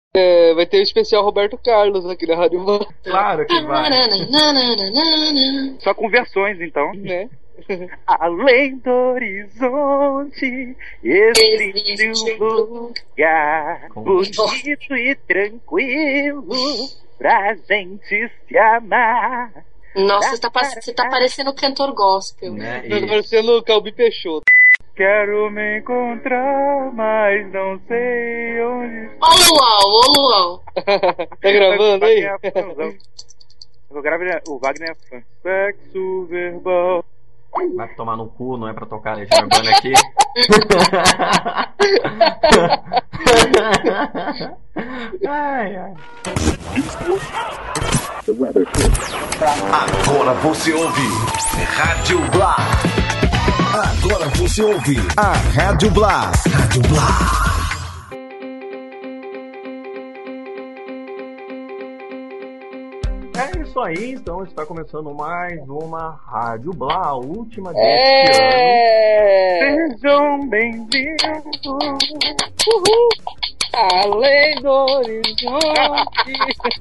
Vai ter o especial Roberto Carlos aqui na Rádio Van. Claro que vai. Só com versões, então. Né? Além do horizonte existe um lugar bonito e tranquilo pra gente se amar. Nossa, você tá parecendo cantor gospel. Né? Tá parecendo o Calbi Peixoto. Quero me encontrar, mas não sei onde. Ô Luau. Tá gravando aí? O Wagner é fã. Sexo verbal. Vai tomar no cu, não é pra tocar Legião Urbana aqui. Ai. Agora você ouve Rádio Blá. Agora você ouve a Rádio Blá. Rádio Blá. É isso aí, então está começando mais uma Rádio Blá, a última deste ano. Sejam bem-vindos. Uhul! Além do horizonte.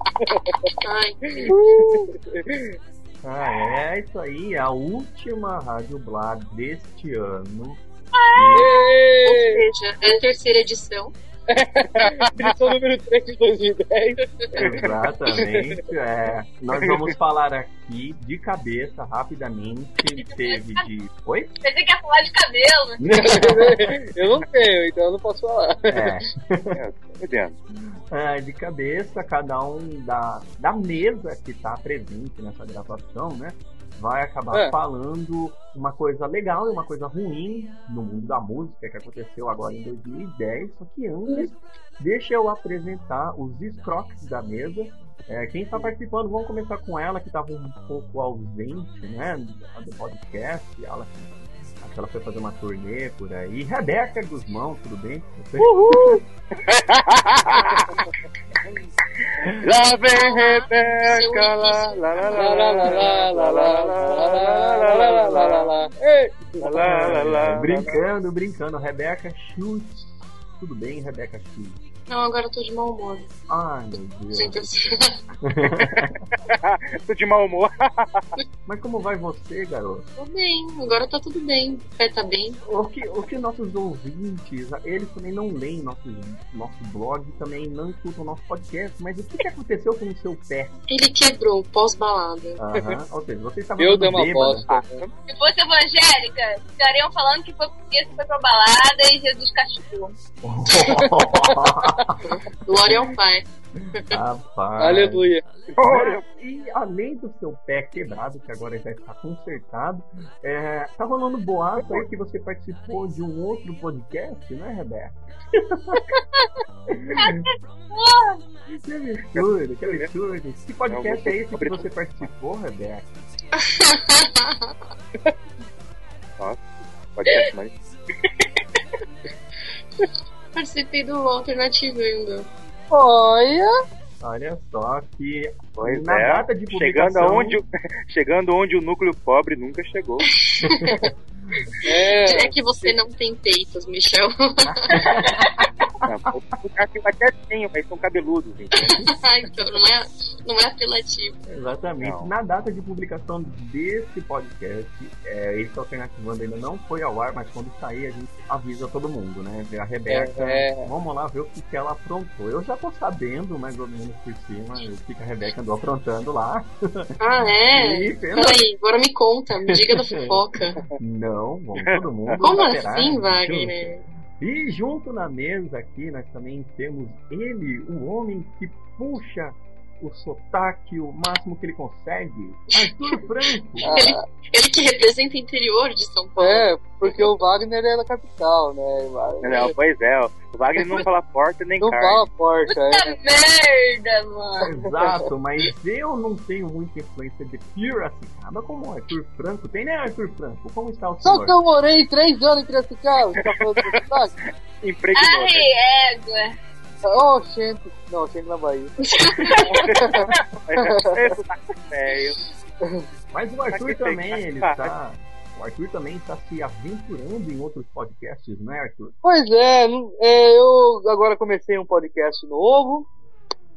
É isso aí, a última Rádio Blá deste ano. Ou seja, é a terceira edição. Edição número 3 de 2010. Exatamente. Nós vamos falar aqui de cabeça, rapidamente. Teve de. Oi? Você tem que falar de cabelo. Eu não tenho, então eu não posso falar. De cabeça, cada um da mesa que está presente nessa gravação, né? Vai acabar falando uma coisa legal e uma coisa ruim no mundo da música que aconteceu agora em 2010. Só que antes, deixa eu apresentar os escroques da mesa. Quem está participando, vamos começar com ela, que estava um pouco ausente, né, do podcast. Acho que ela foi fazer uma turnê por aí. Rebeca Guzmão, tudo bem? Uhul! Lá vem Rebeca, lá, lá, lá, lá, lá, lá, lá, lá, lá, brincando. Rebeca Schultz. Tudo bem, Rebeca Schultz? Não, agora eu tô de mau humor. Ai, meu Deus. Tô de mau humor. Mas como vai você, garoto? Tô bem, agora tá tudo bem. O pé tá bem. O que nossos ouvintes, eles também não leem nosso blog, também não escutam nosso podcast, mas o que aconteceu com o seu pé? Ele quebrou pós-balada. Ou seja, você estava eu dei uma bosta. Se fosse evangélica, estariam falando que foi porque você foi pra balada e Jesus castigou. Glória ao Pai. Rapaz. Aleluia. E além do seu pé quebrado, que agora já está consertado, tá rolando boato aí que você participou de um outro podcast, né, Rebeca? Que absurdo. Que podcast é esse que você participou, Rebeca? Nossa, podcast mais. Participei do Alternativando. Olha só que pois na data de publicação... Chegando onde o núcleo pobre nunca chegou. É que você não tem peitos, Michel. Eu até tenho, mas são cabeludos. Então não é apelativo. Exatamente. Não. Na data de publicação desse podcast, esse Alternativando ainda não foi ao ar, mas quando sair a gente avisa todo mundo, né? A Rebeca, vamos lá ver o que ela aprontou. Eu já tô sabendo, mais ou menos por cima, o que a Rebeca andou aprontando lá. Peraí, agora me conta, me diga da fofoca. Não, vamos todo mundo. Como assim, Wagner? E junto na mesa aqui nós também temos ele, o homem que puxa o sotaque o máximo que ele consegue, Arthur Franco. Ele que representa o interior de São Paulo. Porque o Wagner é da capital, né? Não, pois é, o Wagner não fala porta nem não carne. Não fala porta, Puta merda, mano. Exato, mas eu não tenho muita influência de Piracicaba como o Arthur Franco tem, né, Arthur Franco? Como está o senhor? Só que eu morei 3 anos em Piracicaba, você tá falando do sotaque? Impregnou. Ai, égua. Gente. Não, gente na Bahia. Mas o Arthur também, ele tá... O Arthur também está se aventurando em outros podcasts, não é, Arthur? Pois é, eu agora comecei um podcast novo,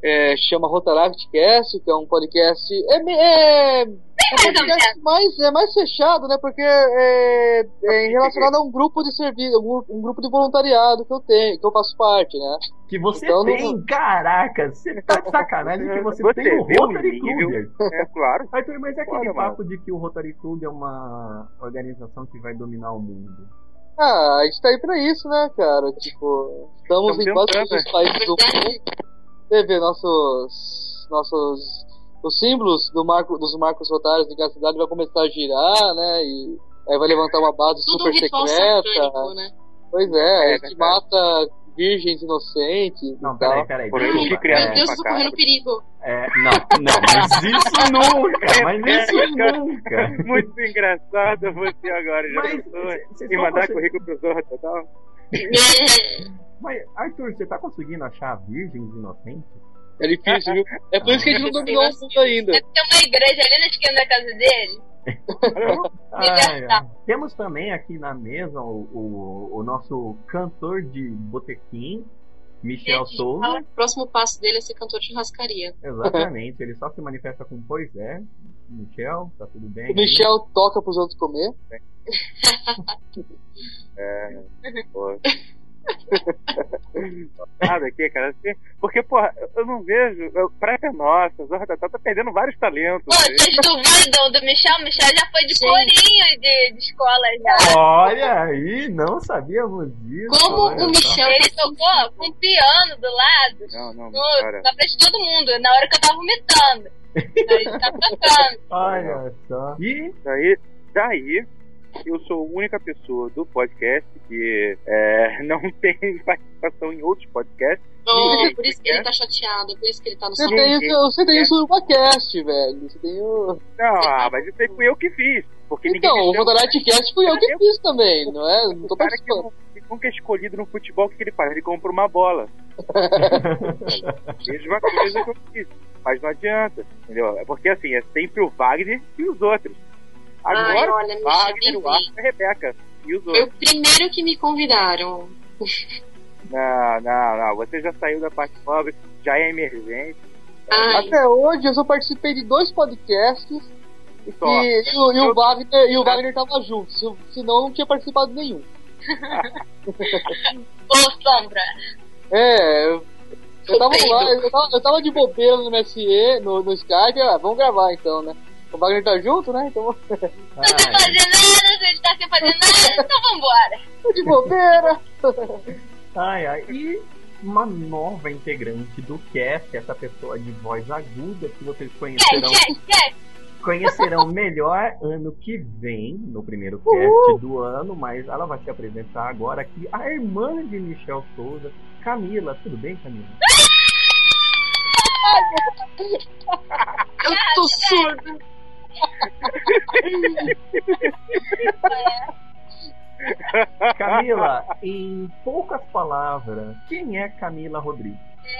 chama Rotaract Cast, que é um podcast. É mais fechado, né? Porque é relacionado a um grupo de serviço, um grupo de voluntariado que eu tenho, que eu faço parte, né? Que você então, tem, não... caraca, você tá de sacanagem que você tem o Rotary Club. É claro. Arthur, mas é aquele Olha, papo de que o Rotary Club é uma organização que vai dominar o mundo. Ah, a gente tá aí pra isso, né, cara? Tipo, estamos em quase todos os países do mundo. Você vê os símbolos dos marcos rotários em cada cidade vai começar a girar, né? E aí vai levantar uma base Tudo super ritual secreta. satânico, né? Pois é, a gente mata virgens inocentes. Não, e tal. peraí. Por isso que Meu criaram Deus, eu tô correndo perigo. Não, mas isso nunca. Muito engraçado você agora, já pensou? E mandar currículo pro Zorra Total? Mas, Arthur, você tá conseguindo achar virgens inocentes? É difícil, viu? É por isso que a gente não dominou o mundo ainda. Deve ter uma igreja ali na esquina da casa dele. Temos também aqui na mesa o nosso cantor de botequim, Michel Souza. O próximo passo dele é ser cantor de churrascaria. Exatamente, ele só se manifesta com pois é. Michel, tá tudo bem? O Michel toca pros outros comer. Pô. Nada aqui, cara. Porque, porra, eu não vejo. Praia Nossa, Zorra Total tá perdendo vários talentos. Pô, vocês duvidam do Michel? O Michel já foi de corinho de escola já. Olha aí, não sabíamos disso. Como o Michel. Ele tocou com piano do lado. Não, na frente de todo mundo, na hora que eu tava vomitando. Ele tá tocando. Olha só. E daí eu sou a única pessoa do podcast que não tem participação em outros podcasts. Por isso que ele tá chateado, por isso que ele tá no Você tem isso no podcast, velho. Você tem o... Não, mas isso aí fui eu que fiz. Porque então, o Rotaract Cast fui eu que fiz também, não é? Não tô o cara participando. que nunca é escolhido no futebol, o que ele faz? Ele compra uma bola. Mesma coisa que eu fiz. Mas não adianta, entendeu? É porque assim, é sempre o Wagner e os outros. Agora, olha, o Wagner, o Arthur e a Rebeca. E os Foi outros. o primeiro que me convidaram. Não. Você já saiu da parte pobre, já é emergente. Até hoje eu só participei de 2 podcasts e o Wagner tava junto. Senão eu não tinha participado de nenhum. Ô, Sombra. Eu tava lá, eu tava de bobeira no MSE, no Skype, vamos gravar então, né? O Wagner tá junto, né? Então... Não tá fazendo nada, a gente tá sem fazer nada, então vambora. Tô de bobeira. E uma nova integrante do cast, essa pessoa de voz aguda que vocês conhecerão melhor ano que vem, no primeiro cast do ano, mas ela vai se apresentar agora aqui, a irmã de Michel Souza, Camila. Tudo bem, Camila? Eu tô surda. Camila, em poucas palavras, quem é Camila Rodrigues?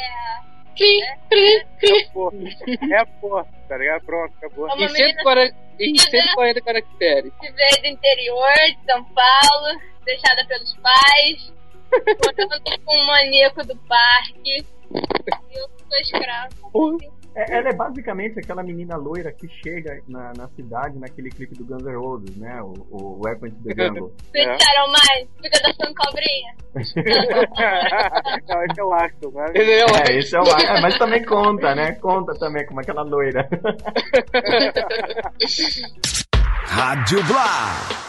Porra, tá ligado? Pronto, acabou. Em 140 caracteres. Que veio do interior de São Paulo, deixada pelos pais, morando com um maníaco do parque. E eu sou escravo. Ela é basicamente aquela menina loira que chega na cidade naquele clipe do Guns N' Roses, né? O Welcome to the Jungle. Vocês disseram mais? Fica dançando cobrinha. Não, esse é o Axel, né? Esse é o Axel. Mas também conta, né? Conta também como aquela loira. Rádio Blá.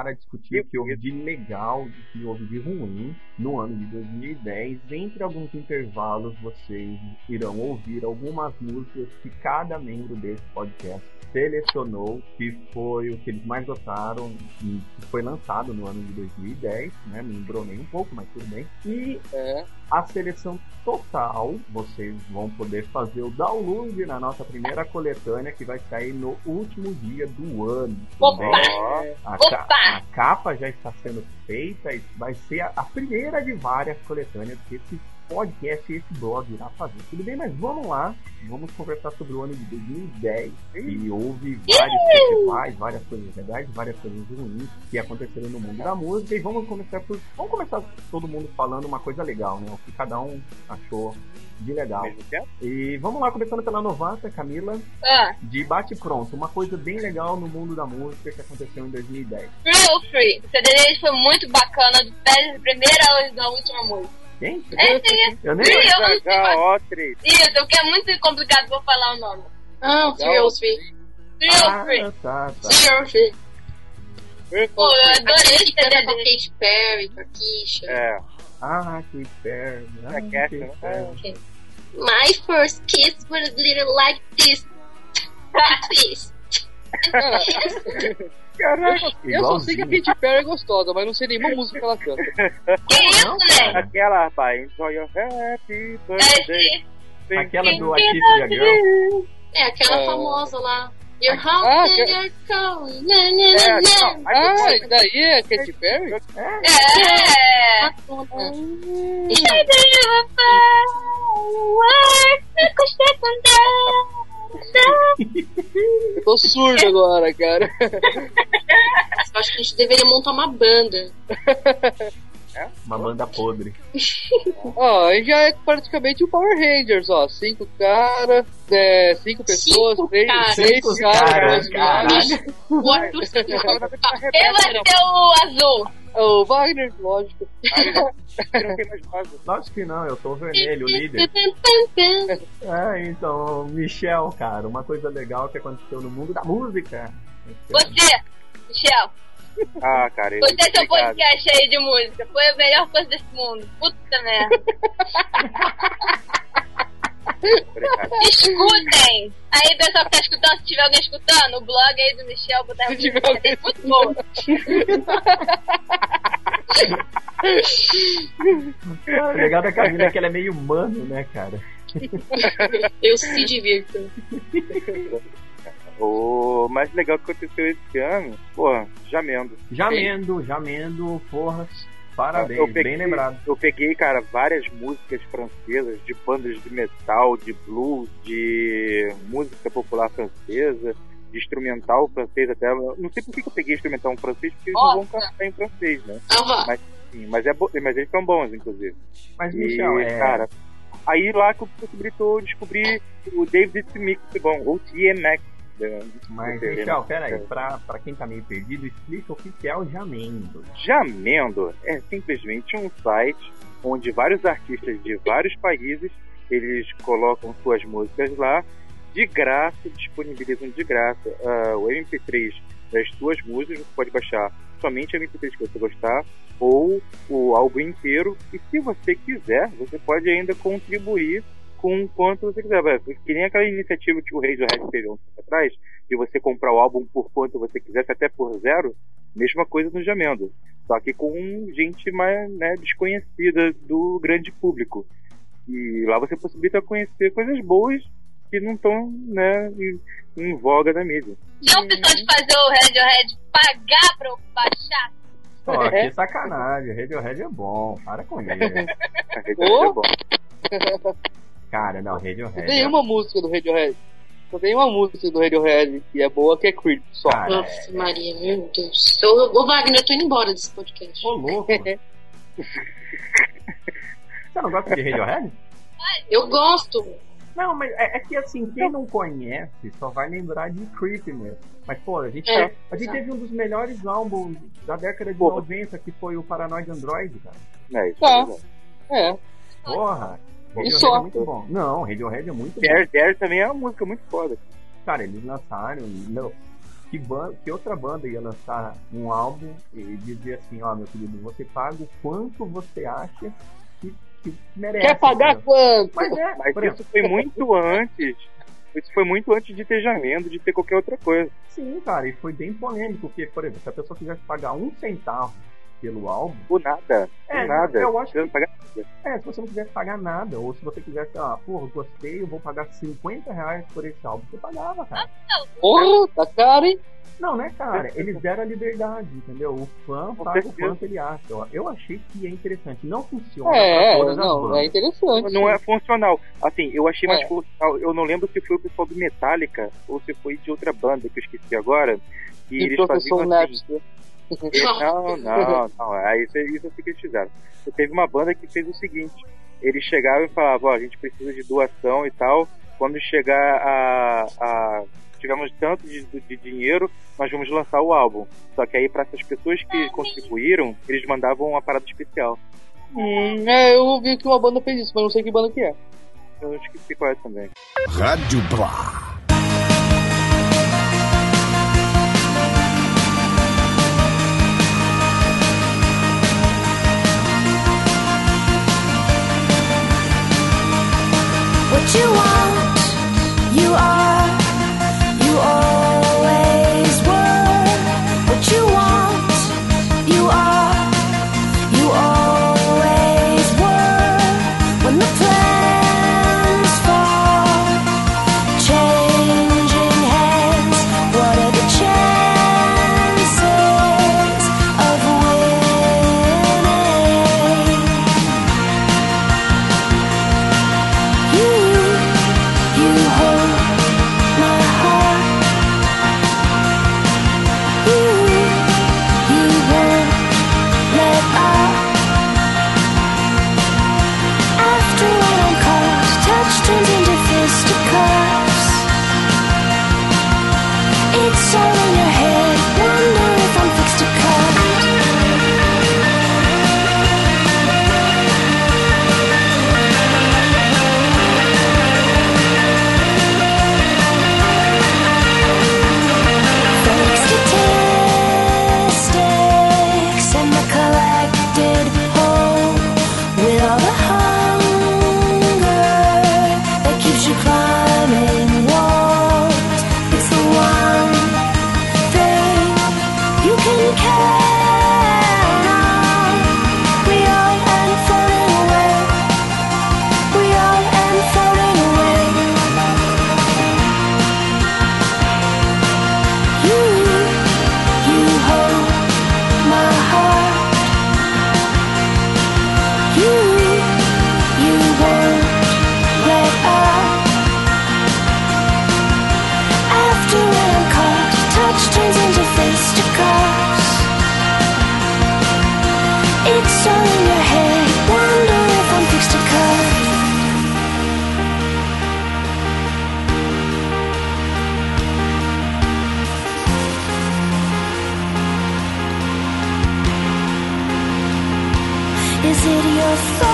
para discutir o que houve de legal, o que houve de ruim no ano de 2010. Entre alguns intervalos, vocês irão ouvir algumas músicas que cada membro desse podcast selecionou, que foi o que eles mais gostaram e que foi lançado no ano de 2010, né? Me embromei um pouco, mas tudo bem. E a seleção total, vocês vão poder fazer o download na nossa primeira coletânea, que vai sair no último dia do ano. A capa já está sendo feita e vai ser a primeira de várias coletâneas que esse podcast e esse blog irá fazer. Tudo bem, mas vamos lá. Vamos conversar sobre o ano de 2010. E houve vários festivais, várias coisas legais, várias coisas ruins que aconteceram no mundo da música. E vamos começar todo mundo falando uma coisa legal, né? O que cada um achou de legal. E vamos lá, começando pela novata, Camila. De bate pronto, uma coisa bem legal no mundo da música que aconteceu em 2010. Real Free. O CD deles foi muito bacana, do primeira da última música. Quem? Eu nem H-O-3. Isso, porque é muito complicado pra falar o nome. Real Free. Real Free. Tá. Real Free. Pô, eu adorei esse CD Com a dele. Katy Perry, com a Keisha. Katy Perry. My first kiss was a little like this. Like this. Caraca, Eu só sei que a Katy Perry é gostosa, mas não sei nenhuma música que ela canta. Que isso, né? aquela, rapaz, Enjoy Your Happy Birthday. Aquela do I Kiss a Girl. É, aquela famosa lá. Your Ah, house and your cold. Isso daí é Katy Perry? Eu tô surdo agora, cara. Eu acho que a gente deveria montar uma banda. Uma banda podre. Ó, aí já é praticamente o Power Rangers, ó. 5 caras, 5 pessoas, 3 caras. Caralho. O Arthur Eu vou ser o azul. O Wagner, lógico. Não tem mais vaso. Lógico que não, eu sou o vermelho, o líder. Então, Michel, cara, uma coisa legal que aconteceu no mundo da música. Você, Michel. Ah, cara, Você é seu podcast aí de música. Foi a melhor coisa desse mundo. Puta merda. Escutem! Aí, pessoal que tá escutando, se tiver alguém escutando, o blog aí do Michel, botar Se tiver alguém é muito bom. O legal da Camila é que ela é meio humano, né, cara? Eu se divirto. O mais legal que aconteceu esse ano, porra, Jamendo, porra, parabéns, bem lembrado. Eu peguei, cara, várias músicas francesas, de bandas de metal, de blues, de música popular francesa, de instrumental francês até. Não sei por que eu peguei instrumental francês, porque eles não vão cantar em francês, né? Mas, sim, mas eles são bons, inclusive. Mas, Michel, cara, aí lá que eu possibilitou descobrir o David Smith, bom, ou TMX. Mas, Michel, peraí, pra quem tá meio perdido, explica o que é o Jamendo. Jamendo é simplesmente um site onde vários artistas de vários países, eles colocam suas músicas lá, de graça, disponibilizam de graça o MP3 das suas músicas. Você pode baixar somente o MP3 que você gostar, ou o álbum inteiro, e se você quiser, você pode ainda contribuir com o quanto você quiser. Que nem aquela iniciativa que o Radiohead teve um tempo atrás, de você comprar o álbum por quanto você quisesse, até por 0, mesma coisa no Jamendo, só que com gente mais, né, desconhecida do grande público. E lá você possibilita conhecer coisas boas que não estão, né, em voga na mídia. Já o pessoal de fazer o Radiohead pagar pra eu baixar? Pô, que sacanagem, Radiohead é bom, para com isso. Radiohead é bom. Cara, não, Radiohead. Tem uma música do Radiohead. Só tem uma música do Radiohead que é boa, que é Creep, só. Cara, Nossa, Maria, meu Deus. Ô, Wagner, eu tô indo embora desse podcast. Ô, louco. Você não gosta de Radiohead? Eu gosto. Não, mas é que assim, quem não conhece só vai lembrar de Creep mesmo. Mas, pô, a gente teve um dos melhores álbuns da década de 90, que foi o Paranoid Android, cara. É isso. Porra. Radiohead só. é muito bom. Não, Radiohead é muito bom. Dare também é uma música muito foda. Cara, eles lançaram. Não, que outra banda ia lançar um álbum e dizia assim, ó, meu querido, você paga o quanto você acha que merece. Quer pagar quanto? Mas isso foi muito antes. Isso foi muito antes de ter Jamendo, de ter qualquer outra coisa. Sim, cara, e foi bem polêmico, porque, por exemplo, se a pessoa quisesse pagar 1 centavo pelo álbum... Por nada. Eu acho que... não pagar nada. Se você não quisesse pagar nada, ou se você quisesse, porra, gostei, eu vou pagar R$50 por esse álbum, você pagava, cara. Porra, tá caro, hein? Não, né, cara? Eles deram a liberdade, entendeu? O fã paga o quanto ele acha. Eu achei que é interessante. Não funciona pra todas as bandas. É interessante. Não é funcional. Assim, eu achei mais funcional. Eu não lembro se foi o pessoal do Metallica ou se foi de outra banda que eu esqueci agora. E eles faziam assim. Não. Isso que eles fizeram. Teve uma banda que fez o seguinte: eles chegavam e falavam, a gente precisa de doação e tal. Quando chegar tivemos tanto de dinheiro, nós vamos lançar o álbum. Só que aí, para essas pessoas que contribuíram, eles mandavam uma parada especial. Eu ouvi que uma banda fez isso, mas não sei que banda que é. Eu esqueci qual é também. Rádio Blá. What you want, you are, you always were. What you want, you are, you always were. When the plans fall, changing hands, what are the chances of winning? You hold my heart. You won't let up. After what I'm caught, touch turns into fisticuffs. It's all in your head. Wonder if I'm fixed to cut. Fake statistics and the collected whole, with all the hunger that keeps you climbing walls. It's the one thing you can count on. We all end floating away. We all end floating away. You hold my heart. You won't let up. After when I'm caught, touch turns into fisticuffs. It's all in your head. Wonder if I'm fixed to cut. Is it your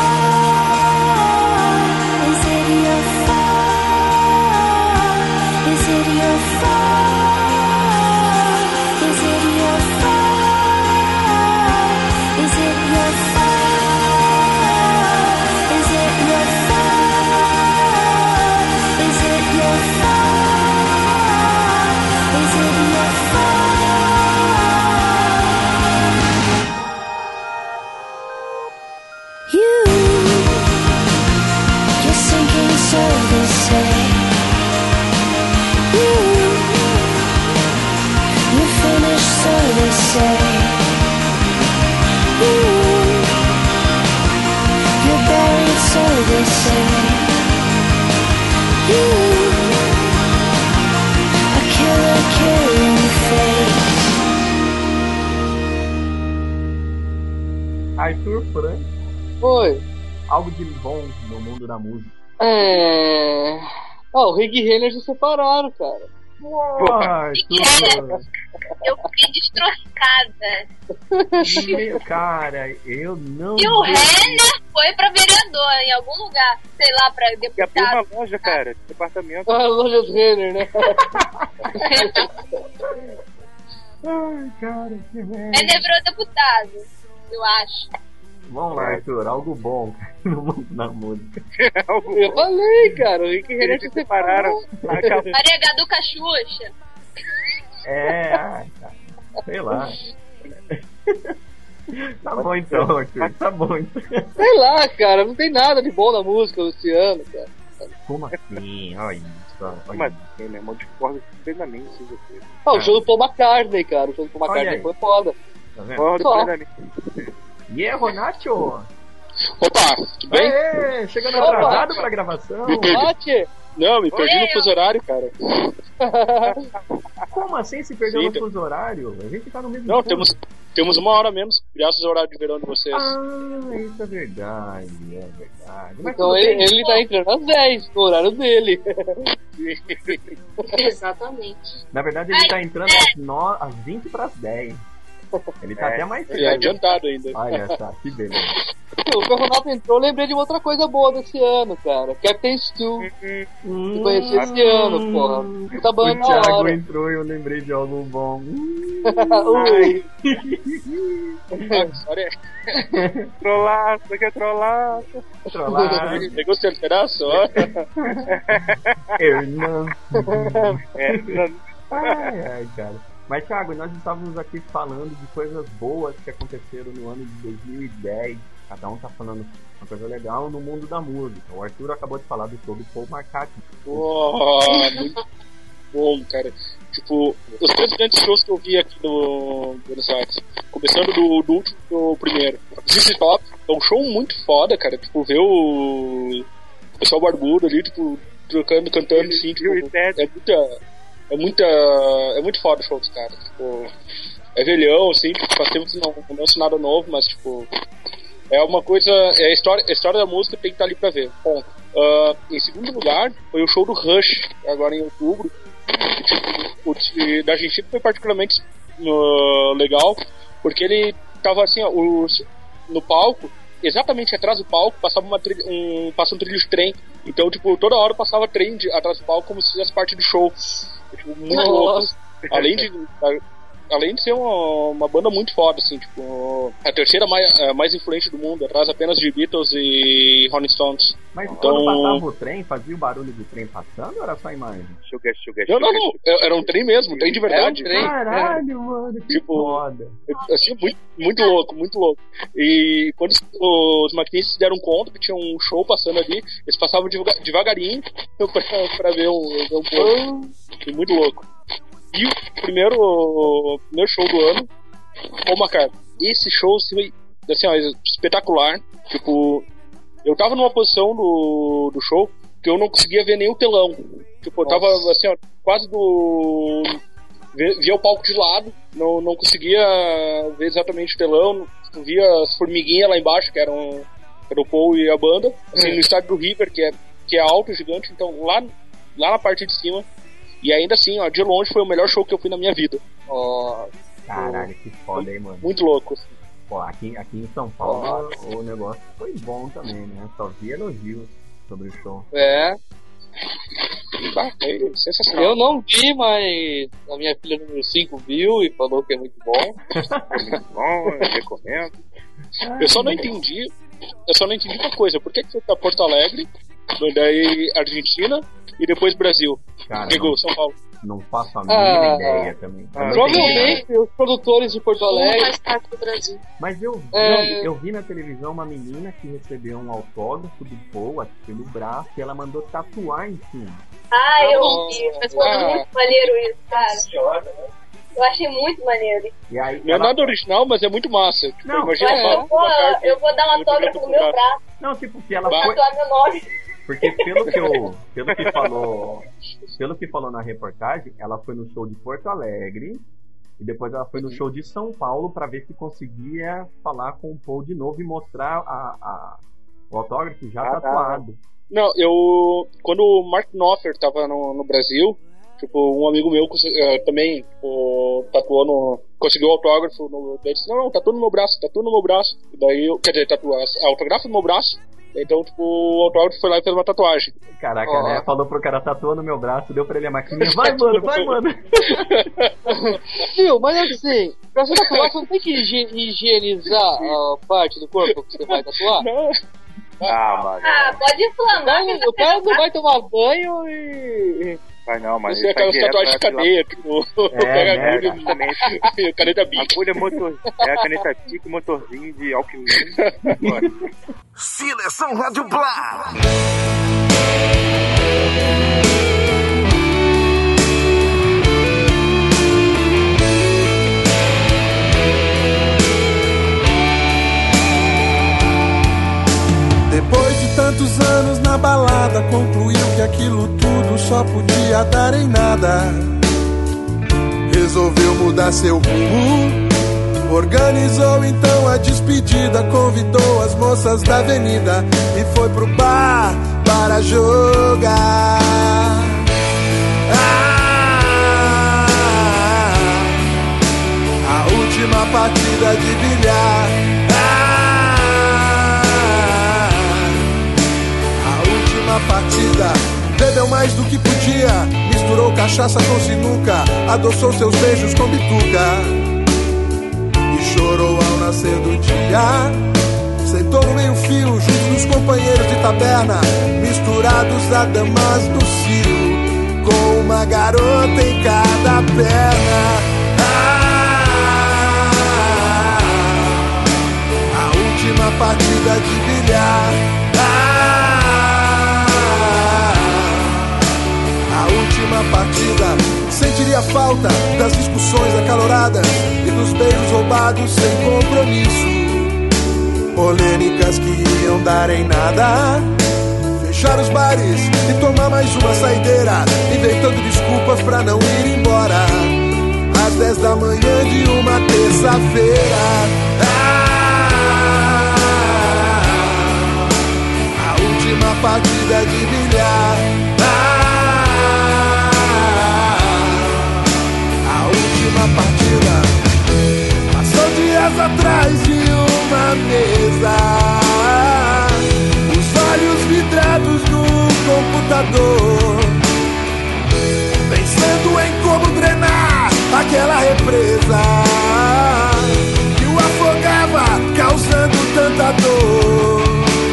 fault? Is it your fault? Is it your fault? Is it your fault? Is it your fault? Is it your fault? Is it your fault? Is it your fault? You're sinking, so they say. You're finished, so they say. You're buried, so they say. A killer killing face. Arthur Frank, Oi. algo de bom no mundo da música. O Rick e Renner se separaram, cara. Arthur Frank. Eu fiquei destroçada. Meu, cara, eu não... E o Renner foi pra vereador em algum lugar. Sei lá, pra E abriu deputado. uma loja, cara, departamento. A loja do Renner, né? Ai, cara, que merda. É neurodeputado, eu acho. Vamos lá, Arthur, algo bom no mundo da música. Eu falei, cara, o Rick e Renner Eles se separaram. separaram. Maria Gadu Cachucha. Cara, sei lá. Tá bom então, Arthur, tá bom então. Sei lá, cara, não tem nada de bom na música esse ano, cara. Como assim? Olha isso. Mas, meu irmão, discordo plenamente de você. O show do Paul McCartney, cara, o show do Paul Olha McCartney aí. foi foda. Tá vendo? Discordo Só. plenamente. E é, Ronacho? Opa, tudo bem? Aê, chegando Opa. atrasado pra gravação. Mate! Não, me perdi Oi, no fuso horário, cara. Como assim se perdeu Sim, no fuso horário? A gente tá no mesmo Não, fuso. temos 1 hora menos, graças ao horário de verão de vocês. Ah, isso é verdade, Mas Então tudo bem. ele tá entrando às 10, no horário dele. Exatamente. Na verdade, ele tá entrando às 20 para as 10. Ele tá até mais Ele é cedo. adiantado ainda. Olha só, que beleza. O Renato entrou, eu lembrei de uma outra coisa boa desse ano, cara. Captain Stu. Eu conheci esse ano, porra. Puta O banda da Thiago hora. entrou e eu lembrei de algo bom. Ui. A história Trollar, você quer trollar? Trollar. pegou seu pedaço, ó. Hernan. Não, Ai, cara. Mas, Thiago, nós estávamos aqui falando de coisas boas que aconteceram no ano de 2010. Cada um tá falando uma coisa legal no mundo da música. O Arthur acabou de falar do show do Paul McCartney. Muito bom, cara. Tipo, os 3 grandes shows que eu vi aqui no Buenos Aires. Começando do último pro primeiro. ZZ Top é um show muito foda, cara. Tipo, ver o pessoal barbudo ali, tipo, trocando, cantando, assim, tipo, é muito foda o show dos caras. Tipo, é velhão, assim, tipo, faz tempo que não lança nada novo, mas, tipo, é uma coisa. A história da música tem que estar ali pra ver. Ponto. Em segundo lugar, foi o show do Rush, agora em outubro. E, tipo, o da Argentina foi particularmente legal, porque ele tava assim, ó, no palco, exatamente atrás do palco, passava passa um trilho de trem. Então, tipo, toda hora passava trem atrás do palco como se fizesse parte do show. Tipo, muito louco. Além de ser uma banda muito foda, assim, tipo, a terceira mais influente do mundo, atrás apenas de Beatles e Rolling Stones. Mas Então- quando passava o trem, fazia o barulho do trem passando ou era só a imagem? Sugar. Não, era um trem mesmo, um trem de verdade. Era um trem. Caralho, mano, que Tipo, foda. Assim, muito louco, muito louco. E quando os maquinistas se deram conta que tinha um show passando ali, eles passavam devagarinho pra ver um pouco. E muito louco. E o primeiro show do ano, Paul McCartney. Esse show foi, assim, ó, espetacular. Tipo, eu tava numa posição do show que eu não conseguia ver nem o telão. Tipo, eu tava, assim, ó, quase via o palco de lado, não conseguia ver exatamente o telão, via as formiguinhas lá embaixo, que eram o Paul e a banda, assim, no estádio do River, que é alto, gigante, então lá na parte de cima. E ainda assim, ó, de longe foi o melhor show que eu fui na minha vida. Caralho, que foda, hein, mano. Muito louco. Pô, aqui em São Paulo o negócio foi bom também, né? Só vi elogios sobre o show. É, É sensacional. eu não vi, mas a minha filha número 5 viu e falou que é muito bom. Bom, eu recomendo. Eu só não entendi uma coisa. Por que foi pra Porto Alegre, daí Argentina e depois Brasil? Cara, Pegou São Paulo. não faço a mínima ideia também. Eu não tenho ideia. Provavelmente os produtores de Porto Um Alegre. mais perto do Brasil. Mas eu É. vi na televisão uma menina que recebeu um autógrafo do Paul aqui pelo braço e ela mandou tatuar em cima. Ah, eu vi. Mas foi Ah. muito maneiro isso, cara. Eu achei muito maneiro. E aí Não é ela- nada original, mas é muito massa. Tipo, Não, imagina Eu a McCartney vou dar um autógrafo no meu braço, Não, tipo, que ela Vai. foi. tatuar meu nome. Porque pelo que falou na reportagem, ela foi no show de Porto Alegre e depois ela foi no show de São Paulo pra ver se conseguia falar com o Paul de novo e mostrar o autógrafo já tatuado. Não, quando o Mark Knopfler tava no Brasil, tipo, um amigo meu também tatuou conseguiu o autógrafo ele disse, não, tatua no meu braço. E daí, quer dizer, autógrafo no meu braço. Então, tipo, o autógrafo foi lá e fez uma tatuagem. Caraca, né? Falou pro cara tatuar no meu braço, deu pra ele a maquininha. Vai, mano! Viu, mas assim, pra você tatuar, você não tem que higienizar a parte do corpo que você vai tatuar? Não. Mano. Pode inflamar. O cara não vai tomar banho e... Vai não, mas Isso é aquelas tatuagens de cadeia, tipo, pega a agulha exatamente. Caneta Bic. Agulha motor, a caneta Bic, motorzinho de Alckmin. Seleção Rádio Blá. Depois de tantos anos na balada, concluiu que aquilo tudo só podia dar em nada. Resolveu mudar seu rumo, organizou então a despedida, convidou as moças da avenida e foi pro bar para jogar. A última partida de bilhar. Partida, bebeu mais do que podia, misturou cachaça com sinuca, adoçou seus beijos com bituca e chorou ao nascer do dia. Sentou no meio fio, junto dos companheiros de taberna, misturados a damas no cio, com uma garota em cada perna. A última partida de bilhar. Partida, sentiria falta das discussões acaloradas e dos beijos roubados sem compromisso, polêmicas que iam dar em nada, fechar os bares e tomar mais uma saideira, inventando desculpas pra não ir embora, às 10 da manhã de uma terça-feira. A última partida de bilhar. Partida passou dias atrás de uma mesa, os olhos vidrados no computador, pensando em como drenar aquela represa que o afogava, causando tanta dor.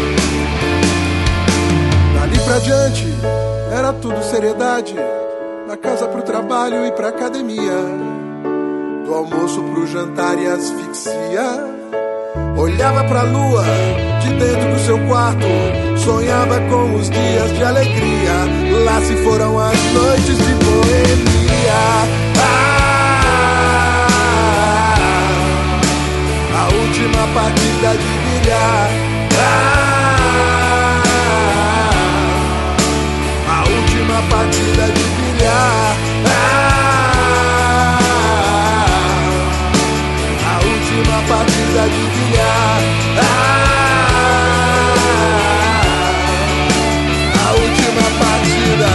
Dali pra diante era tudo seriedade, da casa pro trabalho e pra academia, do almoço pro jantar e asfixia. Olhava pra lua de dentro do seu quarto, sonhava com os dias de alegria. Lá se foram as noites de boemia. A última partida de bilhar. A última partida de bilhar. Partida de bilhar. A última partida.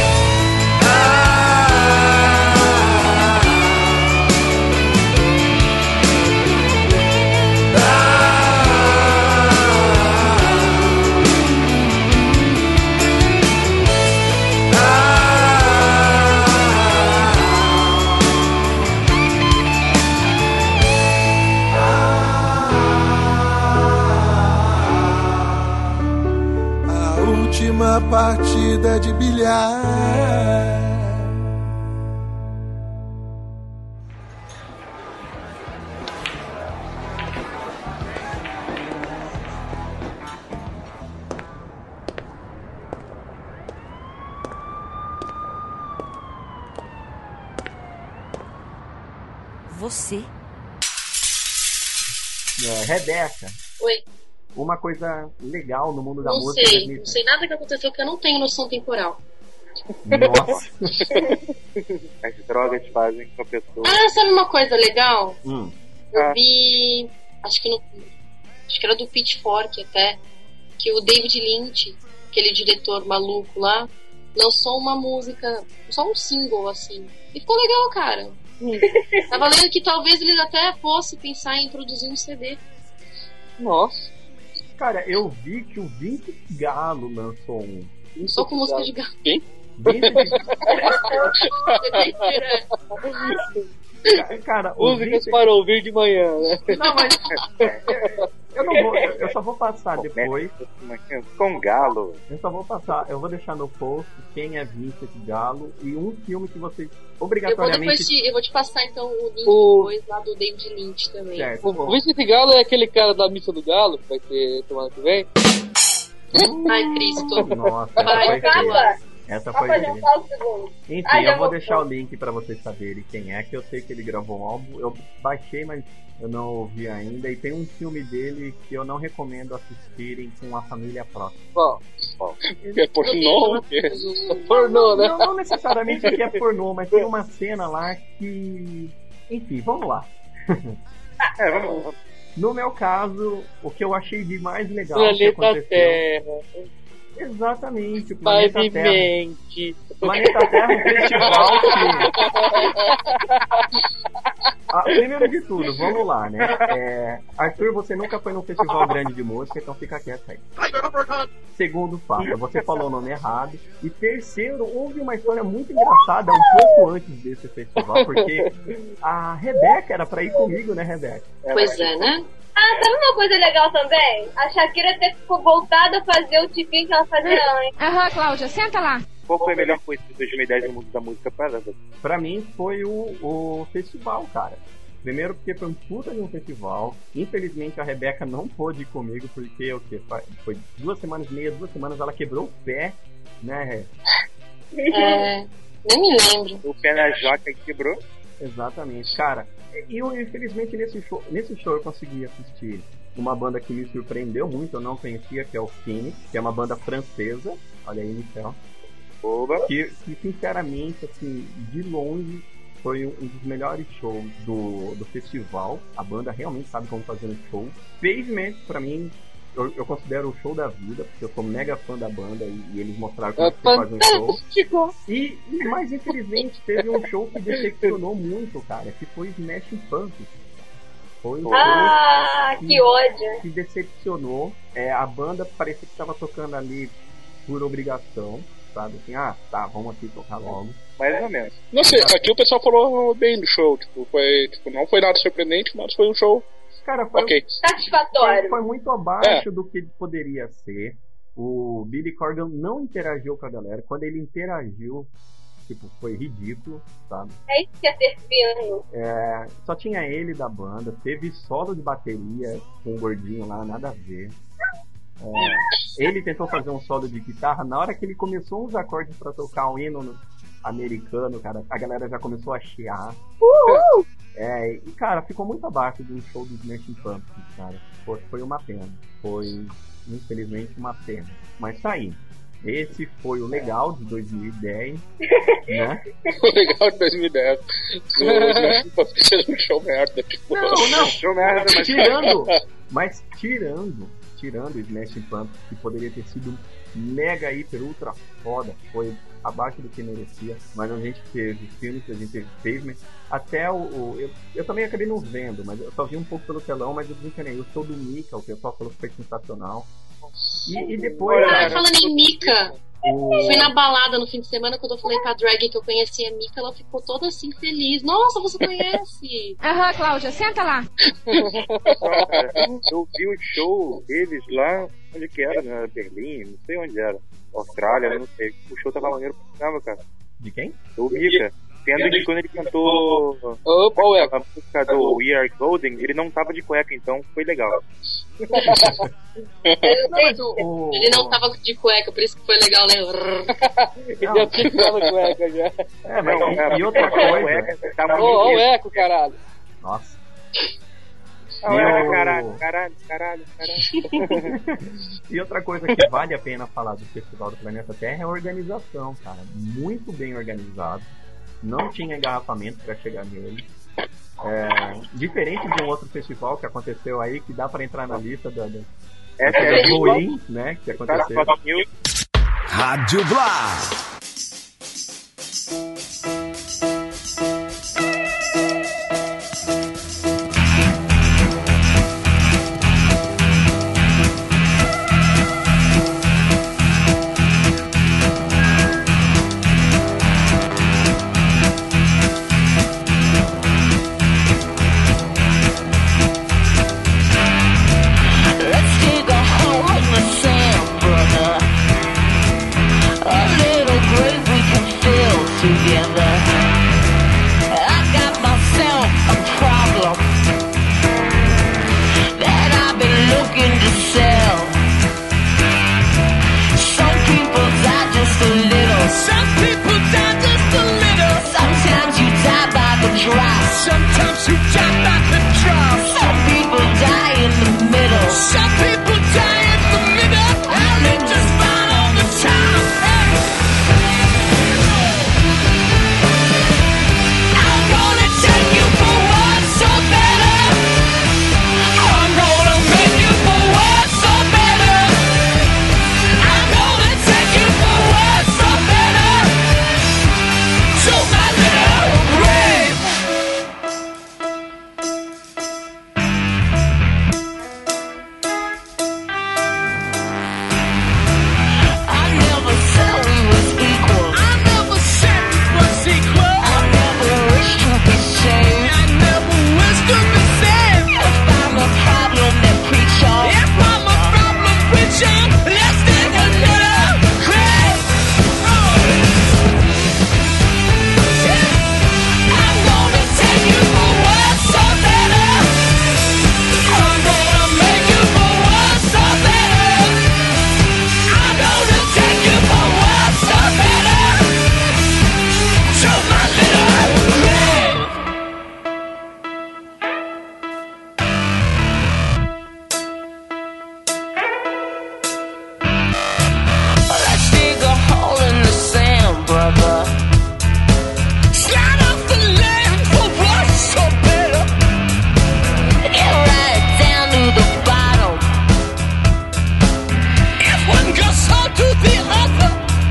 Última partida de bilhar. Você? Rebeca. Oi. Uma coisa legal no mundo da Não música. sei, não sei nada que aconteceu porque eu não tenho noção temporal. Nossa. As drogas fazem com a pessoa. Sabe uma coisa legal? Eu vi, acho que era do Pitchfork até, que o David Lynch, aquele diretor maluco lá, lançou uma música, só um single assim, e ficou legal, cara. Tava lendo que talvez ele até fosse pensar em produzir um CD. Nossa. Cara, eu vi que o Vince Galo lançou um. Só com música de galo. Quem? Cara, músicas para ouvir de manhã, né? Não, mas eu não vou, eu só vou passar depois. Com Galo. Eu só vou passar, eu vou deixar no post quem é Vincent Galo e um filme que vocês obrigatoriamente. Eu vou te passar então o link depois lá do David Lynch também. Certo, o Vincent Galo é aquele cara da missa do Galo, que vai ter semana que vem. Ai, Cristo. Nossa, essa foi Enfim, eu vou deixar o link pra vocês saberem quem é, que eu sei que ele gravou um álbum. Eu baixei, mas eu não ouvi ainda. E tem um filme dele que eu não recomendo assistirem com a família próxima. Bom. É pornô? Pornô, né? Não necessariamente que é pornô, mas tem uma cena lá que... Enfim, vamos lá. Vamos. No meu caso, o que eu achei de mais legal Planeta que aconteceu... Terra. Exatamente, o Planeta Pavimente. Terra. Planeta Terra é um festival que... primeiro de tudo, vamos lá, né? Arthur, você nunca foi num festival grande de música, então fica quieto aí. Segundo fato, você falou o nome errado. E terceiro, houve uma história muito engraçada um pouco antes desse festival, porque a Rebeca era pra ir comigo, né, Rebeca? Pois é, né? Sabe uma coisa legal também? A Shakira ter voltado a fazer o tipinho que ela fazia antes. Cláudia, senta lá. Qual foi a melhor coisa de 2010 no mundo da música para ela? Pra mim foi o festival, cara. Primeiro porque foi um puta de um festival. Infelizmente a Rebeca não pôde ir comigo, porque o quê? Foi 2 semanas e meia, 2 semanas ela quebrou o pé, né? Nem me lembro. O pé na joca que quebrou? Exatamente, cara. E eu, infelizmente, nesse show eu consegui assistir uma banda que me surpreendeu muito, eu não conhecia, que é o Phoenix, que é uma banda francesa. Olha aí, Michel. Que sinceramente, assim, de longe, foi um dos melhores shows do festival. A banda realmente sabe como fazer um show. Pavement, pra mim, eu considero o show da vida, porque eu sou mega fã da banda e eles mostraram como se faz um show. E mais infelizmente teve um show que decepcionou muito, cara, que foi Smashing Pumpkins. Foi um show que ódio! Que decepcionou. A banda parecia que estava tocando ali por obrigação, sabe? Assim, tá, vamos aqui tocar logo. Mais ou menos. Não sei, aqui o pessoal falou bem do show, não foi nada surpreendente, mas foi um show. Cara, foi satisfatório. Foi muito abaixo do que poderia ser. O Billy Corgan não interagiu com a galera. Quando ele interagiu, foi ridículo, sabe? É isso que é ser fino. Só tinha ele da banda. Teve solo de bateria com o gordinho lá, nada a ver. Ele tentou fazer um solo de guitarra. Na hora que ele começou uns acordes pra tocar um hino americano, cara, a galera já começou a chiar. E cara, ficou muito abaixo de um show do Smashing Pumpkins, cara. Foi uma pena. Foi, infelizmente, uma pena. Mas tá aí. Esse foi o legal de 2010, né? O legal de 2010. O Smashing Pumpkins fez um show merda. Não. Show merda, mas tirando o Smashing Pumpkins, que poderia ter sido mega, hiper, ultra foda, foi abaixo do que merecia, mas a gente teve filmes, a gente teve Pavement, até eu também acabei não vendo, mas eu só vi um pouco pelo telão, mas eu desencanei. O show do Mika, o pessoal falou que foi sensacional. E depois... falando em Mika, fui na balada no fim de semana, quando eu falei pra drag que eu conhecia a Mika, ela ficou toda assim, feliz. Nossa, você conhece? Cláudia, senta lá. Eu vi o show deles lá, onde que era, né? Berlim, não sei onde era. Austrália, não sei. O show tava maneiro pra caramba, cara. De quem? Do Mika. Sendo que quando ele cantou a música do We Are Golden, ele não tava de cueca, então foi legal. Ele não tava de cueca, por isso que foi legal, né? Ele já tinha que tava de cueca já. E outra coisa... Ó o eco, caralho. Nossa. Caralho. E outra coisa que vale a pena falar do Festival do Planeta Terra é a organização, cara. Muito bem organizado. Não tinha engarrafamento para chegar nele. Diferente de um outro festival que aconteceu aí, que dá para entrar na lista da ruim, né? Que aconteceu. Rádio Blá. you jump at the drop. Some people die in the middle. Some people die in the middle. And they just fall on the top. Hey. I'm gonna take you for what's so better. I'm gonna make you for what's so better. I'm gonna take you for what's so better. To my little grave. I never said we was equal. I never said we was equal. I never wished to be saved. I never wished to be saved. If I'm a problem, then preach on. If I'm a problem, preach on. Let's take a little grave. I'm gonna take you for what's so better. I'm gonna make you for what's so better. I'm gonna take you for what's so better. To my little grave. Let's dig a hole in the sand, brother. Slide off the land for what's so better. Get right down to the bottom. If one goes so to the other.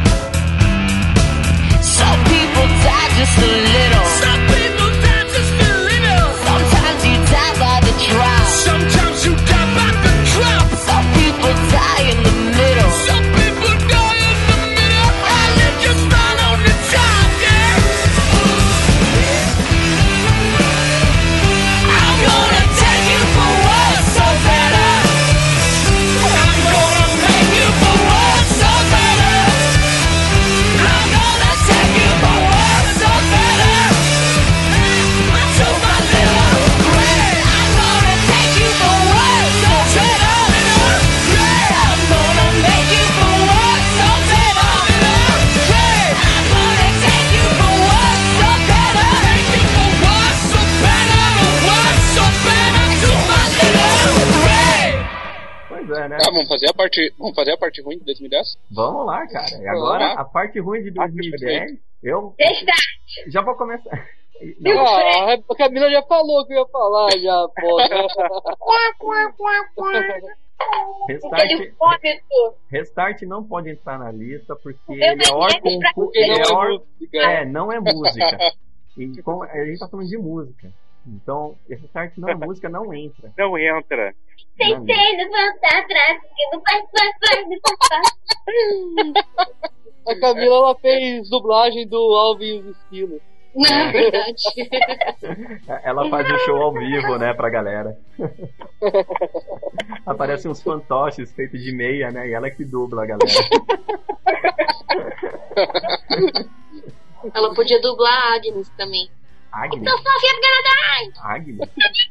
Some people die just a little. Some people die just a little. Sometimes you die by the drop. Sometimes you die by the drop. Some people die in the middle. Some people die in the middle. And they just fall on the top, yeah. I'm gonna take you for what's so better. I'm gonna make you for what's so better. I'm gonna take you for what's so better. To my little grave. I'm gonna take you for what's so better. I'm gonna make you for what's so better. I'm gonna take you for what's so better. Take you for what's so better. What's so better to my little grave. Pois é, né? Tá, vamos fazer a parte ruim de 2010? Vamos lá, cara. E agora, a parte ruim de 2010, eu Restart. já vou começar. Ah, a Camila já falou que eu ia falar, já, pô. Aquele vômito. Restart não pode entrar na lista porque Eu ele é ganhei órgão. pra Ele é não é órgão. música. Não é música. E como a gente tá falando de música. Então, Restart não é música, não entra. Não entra. Tentei levantar atrás, que não faz, A Camila, ela fez dublagem do Alvin e os Esquilos. Não, é verdade. Ela faz o show ao vivo, né, pra galera. Aparecem uns fantoches feitos de meia, né, e ela que dubla a galera. Ela podia dublar a Agnes também. Agnes? Então, Sofia Canadá! Agnes?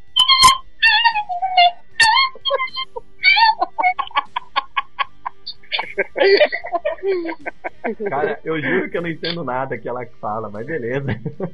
Cara, eu juro que eu não entendo nada que ela fala, mas beleza.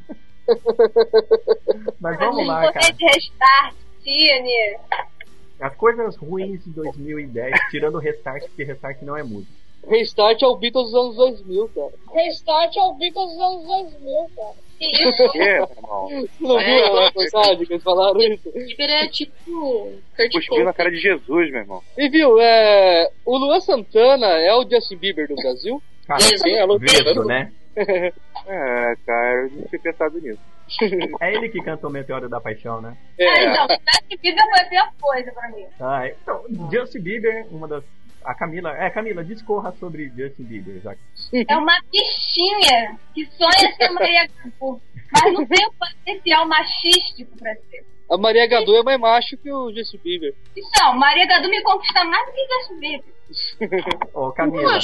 Mas vamos lá, cara. de restart, Tiane. As coisas ruins de 2010, tirando o Restart, porque Restart não é música. Restart é o Beatles dos anos 2000, cara. Restart é o Beatles dos anos 2000, cara. Que isso? Por quê, meu irmão? Você não viu aquela postagem que eles falaram isso? Bieber é tipo Kurt Cuspiu na Cobain. cara de Jesus, meu irmão. E viu, o Luan Santana é o Justin Bieber do Brasil? Cara, Sim, ela Vejo, né? Cara, eu não tinha pensado nisso. É ele que canta o Meteoro da Paixão, né? Então, Justin Bieber foi a pior coisa pra mim. Então, Justin Bieber, uma das... A Camila, Camila, discorra sobre Justin Bieber, já. É uma bichinha que sonha ser Maria Gadu, mas não tem o potencial machístico pra ser. A Maria Gadu é mais macho que o Justin Bieber. Então, Maria Gadu me conquista mais do que Justin Bieber. Ô, Camila.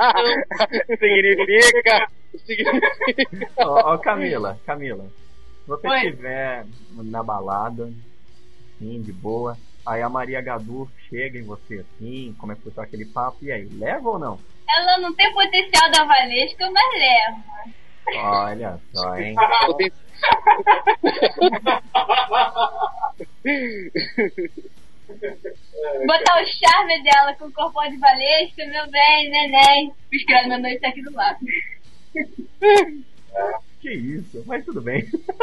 Significa. Ó, Camila. Se você estiver na balada, assim, de boa, aí a Maria Gadu chega em você assim, começa a puxar aquele papo, e aí, leva ou não? Ela não tem potencial da Valesca, mas leva. Olha só, hein? Botar o charme dela com o corpão de balestra, meu bem, neném. Os criados da noite tá aqui do lado. Que isso, mas tudo bem.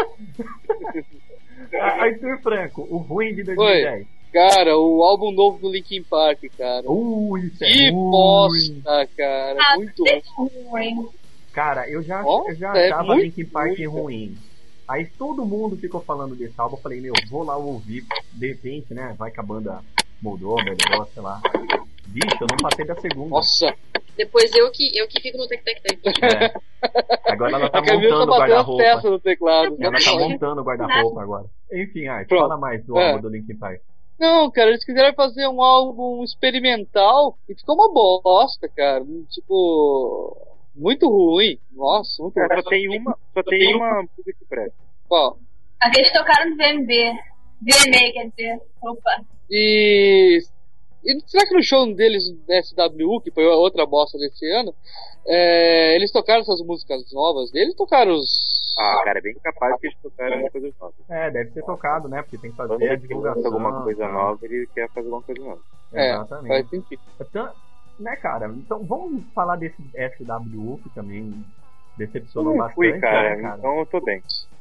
Arthur Franco, o ruim de 2010. Cara, o álbum novo do Linkin Park, cara. Isso é que ruim. bosta, cara. Muito ruim. Cara, eu já achava Linkin Park ruim. Aí todo mundo ficou falando desse álbum. Eu falei, vou lá ouvir. De repente, né? Vai que a banda mudou, melhorou, sei lá. Bicho, eu não passei da segunda. Nossa. Depois eu que fico no tec-tec-tec. Agora ela tá montando o guarda-roupa. No teclado. Ela tá montando o guarda-roupa agora. Enfim, Art, fala mais do álbum do Linkin Park. Não, cara, eles quiseram fazer um álbum experimental e ficou uma bosta, cara. Tipo, muito ruim. Nossa, muito ruim. Só tem uma música que presta. Qual? Aqueles tocaram no VMB. VMA, quer dizer. Opa. E será que no show deles, da SWU, que foi outra bosta desse ano, eles tocaram essas músicas novas deles? Tocaram os... cara, é bem capaz que eles tocaram coisas novas. Deve ter tocado, né? Porque tem que fazer a divulgação. Alguma coisa nova, ele quer fazer alguma coisa nova. Exatamente. Faz sentido. Então, né, cara? Então vamos falar desse SWU, que também decepcionou bastante. Fui, cara, né, cara? então eu tô bem.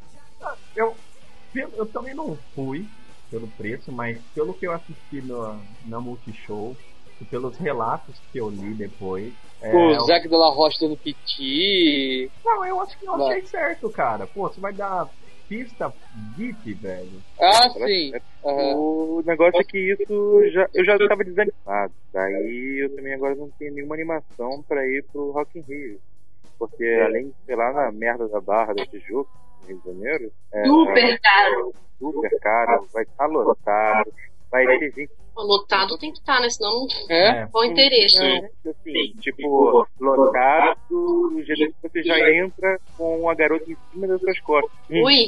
Eu também não fui pelo preço, mas pelo que eu assisti na Multishow e pelos relatos que eu li depois... O Zac de la Rocha dando piti... Não, eu acho que eu achei certo, cara. Pô, você vai dar pista VIP, velho. Sim. O negócio é que isso eu já tava desanimado. Daí eu também agora não tenho nenhuma animação pra ir pro Rock in Rio. Porque além de, sei lá, na merda da Barra da Tijuca, no Rio de Janeiro... Super caro, vai estar lotado, vai ter gente... Lotado tem que estar, né? Senão não qual o interesse. Assim, tipo, lotado, do jeito que você já entra com a garota em cima das suas costas. Ui!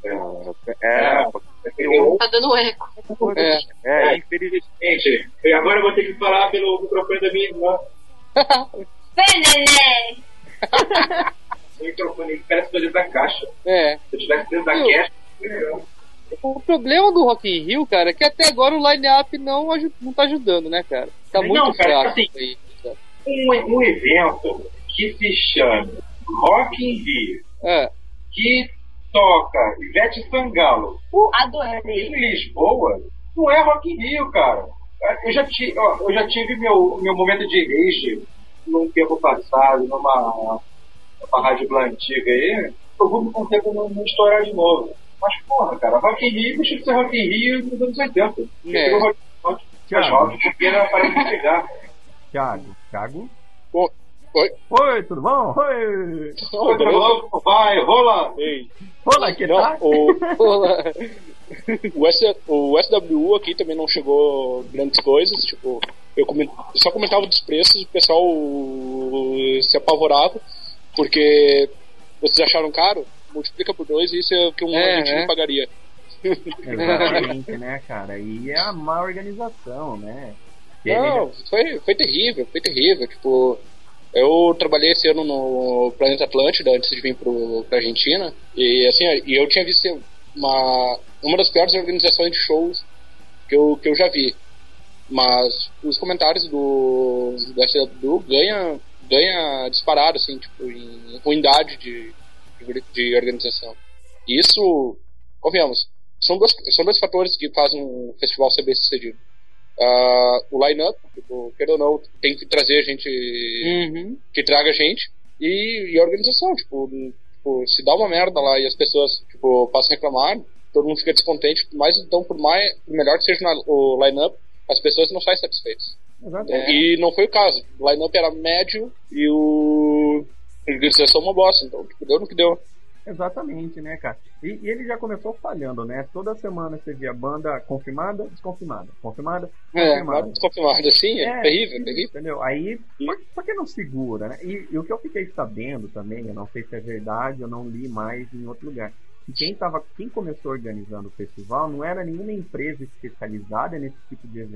Tá dando eco. Infelizmente. Gente, agora eu vou ter que falar pelo microfone da minha irmã. Vem, neném! O microfone parece que eu dentro da caixa. Se eu tivesse dentro da caixa, o problema do Rock in Rio, cara, é que até agora o line-up não tá ajudando, né, cara? Tá muito fraco assim, isso aí. Um evento que se chama Rock in Rio, que toca Ivete Sangalo, adorei. Em Lisboa, não é Rock in Rio, cara. Eu já tive meu momento de rage num tempo passado, numa rádio blá antiga aí. Eu vou com o tempo não estourar de novo. Mas, porra, cara, Rock in Rio deixa de ser Rock in Rio nos anos 80. Rock porque não parece de cigarro. Thiago? Oi, tudo bom? Oi! Vai, rola! Rola, que tá? O SWU aqui também não chegou grandes coisas, tipo, eu só comentava dos preços, o pessoal se apavorava, porque vocês acharam caro? Multiplica por 2 e isso é o que um argentino pagaria. Exatamente, né, cara? E é a má organização, né? Não, foi terrível. Tipo, eu trabalhei esse ano no Planeta Atlântida antes de vir pra Argentina. E assim, eu tinha visto uma das piores organizações de shows que eu já vi. Mas os comentários do SW ganha disparado, assim, tipo, em ruindade de organização. E isso, convenhamos, são dois fatores que fazem um festival ser bem sucedido. O line-up, tipo, quer ou não, tem que trazer gente que traga gente, e a organização, tipo, se dá uma merda lá e as pessoas, tipo, passam a reclamar, todo mundo fica descontente, mas então, por melhor que seja o line-up, as pessoas não saem satisfeitas. E não foi o caso. O line-up era médio e a organização uma bosta, então, tipo, deu no que deu. Exatamente, né, cara? E ele já começou falhando, né? Toda semana você via banda confirmada, desconfirmada. Confirmada, desconfirmada. Desconfirmada, sim, é terrível. Entendeu? Aí, por que não segura, né? E o que eu fiquei sabendo também, eu não sei se é verdade, eu não li mais em outro lugar. Que quem começou organizando o festival não era nenhuma empresa especializada nesse tipo de evento.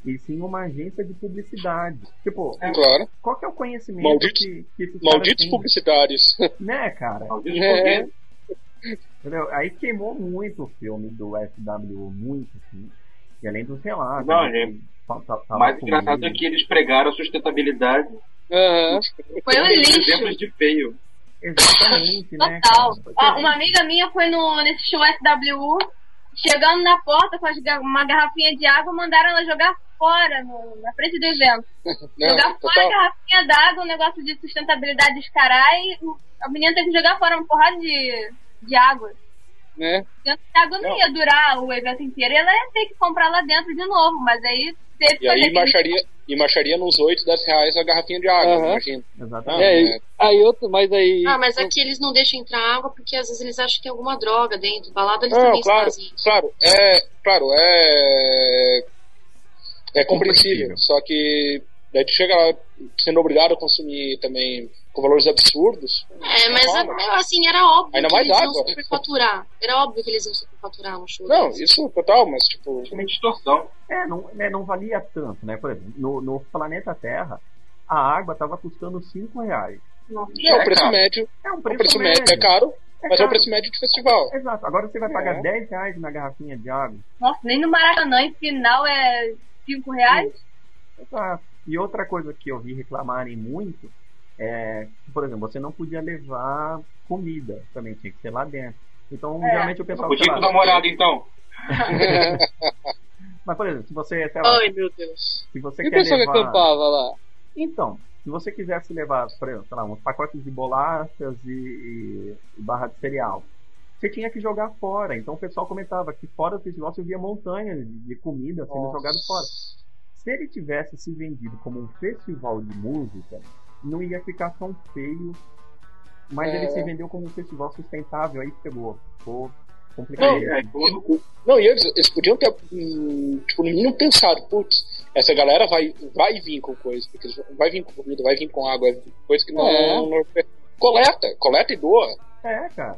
e sim uma agência de publicidade. Tipo, Claro. qual que é o conhecimento Malditos- que esses caras Malditos têm? publicitários. Né, cara? É. Entendeu? Aí queimou muito o filme do SWU, muito, assim. E além dos relatos. Não, né, é- que tava O mais engraçado comigo. é que eles pregaram a sustentabilidade. Foi um lixo. Exemplos de feio. Exatamente, né? Total. cara? Ó, uma amiga minha foi nesse show SWU, chegando na porta com uma garrafinha de água, mandaram ela jogar fora na frente do evento. Jogar fora a garrafinha d'água, um negócio de sustentabilidade descarar, e a menina teve que jogar fora uma porrada de água. Né? Dentro de água não ia durar o evento inteiro, ela ia ter que comprar lá dentro de novo, mas aí teve que E aí fazer aquele- marcharia nos 8, 10 reais a garrafinha de água, Aham. imagina. Exatamente. Mas aí. Ah, mas aqui eles não deixam entrar água porque às vezes eles acham que tem alguma droga dentro. Balada eles Não, também claro, fazem. é compreensível. Só que daí tu chega lá sendo obrigado a consumir também com valores absurdos. É, mas assim, era óbvio Ainda que mais eles iam água. superfaturar. Era óbvio que eles iam superfaturar no show. Não, deles. isso total, mas tipo. Uma distorção. Não valia tanto, né? Por exemplo, no planeta Terra, a água tava custando 5 reais. É o preço médio. É um O preço médio é caro, mas é o preço médio de festival. Exato. Agora você vai pagar 10 reais na garrafinha de água. Nossa, nem no Maracanã, em final é 5 reais. Exato. E outra coisa que eu vi reclamarem muito é que, por exemplo, você não podia levar comida também, tinha que ser lá dentro. Então, geralmente o pessoal... Podia ir sei com lá, o namorado, então. Mas, por exemplo, se você, sei lá, Ai, meu Deus. se você E o quer pessoal que levar... acampava lá? Então, se você quisesse levar, por exemplo, sei lá, uns pacotes de bolachas e barra de cereal, você tinha que jogar fora. Então o pessoal comentava que fora do festival você via montanhas de comida sendo jogado fora. Se ele tivesse se vendido como um festival de música, não ia ficar tão feio. Mas ele se vendeu como um festival sustentável, aí ficou complicado. Não, e eles podiam ter, tipo, no mínimo pensado, putz, essa galera vai vir com coisa, porque eles vai vir com comida, vai vir com água, coisa que não coleta e doa. É, cara.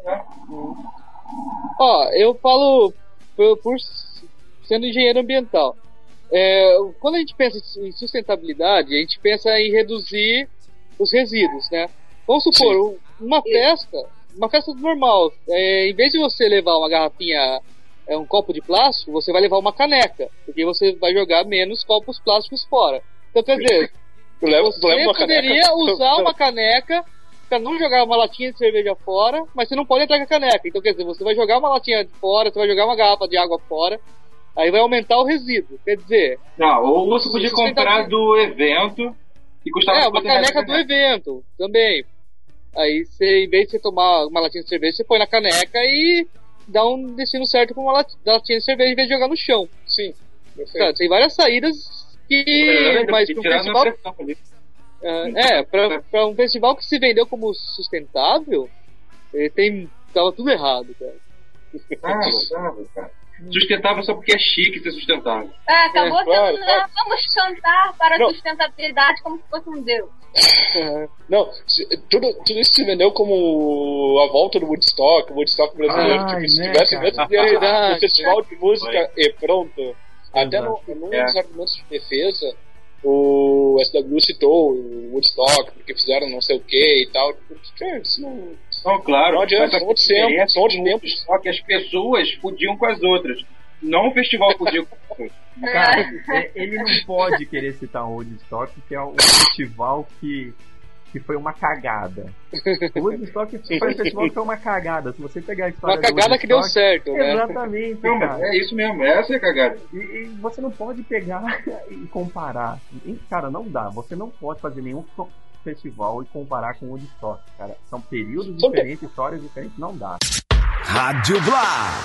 Ó, eu falo por sendo engenheiro ambiental. Quando a gente pensa em sustentabilidade, a gente pensa em reduzir os resíduos, né? Vamos supor, uma festa normal, em vez de você levar uma garrafinha, um copo de plástico, você vai levar uma caneca, porque você vai jogar menos copos plásticos fora. Então, quer dizer, você poderia usar uma caneca para não jogar uma latinha de cerveja fora, mas você não pode entrar com a caneca. Então, quer dizer, você vai jogar uma latinha de fora, você vai jogar uma garrafa de água fora, aí vai aumentar o resíduo. Quer dizer... Não, ou você podia comprar do evento e custava... uma caneca do evento também. Aí, em vez de você tomar uma latinha de cerveja, você põe na caneca e dá um destino certo com uma latinha de cerveja em vez de jogar no chão. Sim. Cara, tem várias saídas que... mas para um festival... para um festival que se vendeu como sustentável, tava tudo errado, cara. Cara. Sustentável só porque é chique ser sustentável. Acabou claro, sendo, claro. vamos cantar para Não. a sustentabilidade como se fosse um deus. Não, tudo isso se vendeu como a volta do Woodstock brasileiro. Ai, Tipo, se né, tivesse cara? dentro do festival de música e pronto. Até Exato. num dos argumentos de defesa, o SW citou o Woodstock, porque fizeram não sei o que e tal. Isso Não, claro. Não adianta, mas são outros tempos, são outros tempos. Só que as pessoas podiam com as outras. Não o festival podia com as outras. Cara, ele não pode querer citar o Woodstock, que é um festival que foi uma cagada. O Woodstock foi um festival que foi uma cagada. Se você pegar a história Uma cagada que deu certo, né? Exatamente, Não, mas cara. é isso mesmo, essa é a cagada. E você não pode pegar e comparar. Cara, não dá. Você não pode fazer nenhum festival e comparar com o Woodstock, cara. São períodos diferentes, histórias diferentes, não dá. Rádio Blá.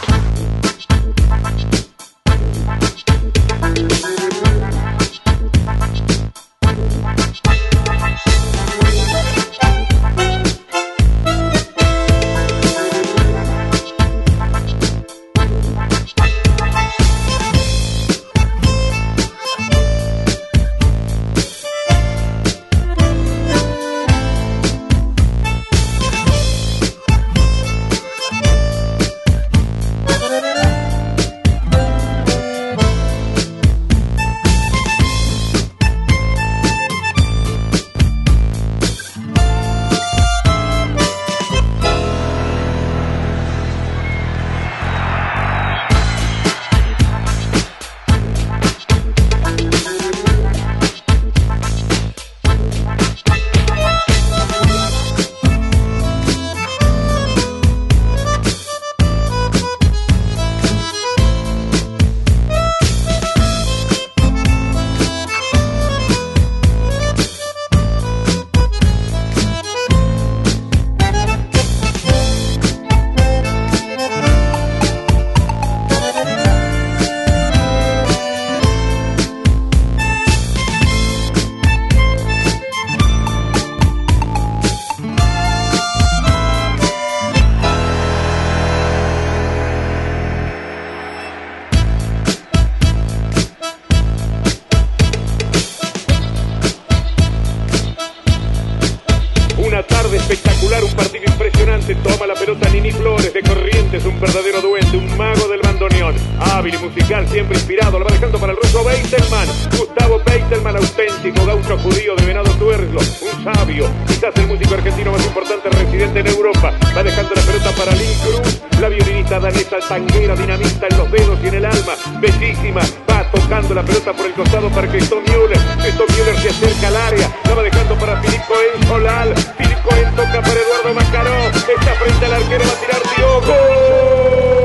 Rosa, Nini Flores de Corrientes, un verdadero duende, un mago del bandoneón, hábil y musical, siempre inspirado, lo va dejando para el ruso Beitelman, Gustavo Beitelman, auténtico gaucho judío de Venado Tuerlo, un sabio, quizás el músico argentino más importante residente en Europa, va dejando la pelota para Lynn Cruz, la violinista danesa tanguera, dinamita en los dedos y en el alma, bellísima, va tocando la pelota por el costado para Christoph Müller se acerca al área, la va dejando para Philippe Cohen Solal, Philippe Cohen toca para Eduardo Macaró, está frente al arquero, va a tirar Diogo.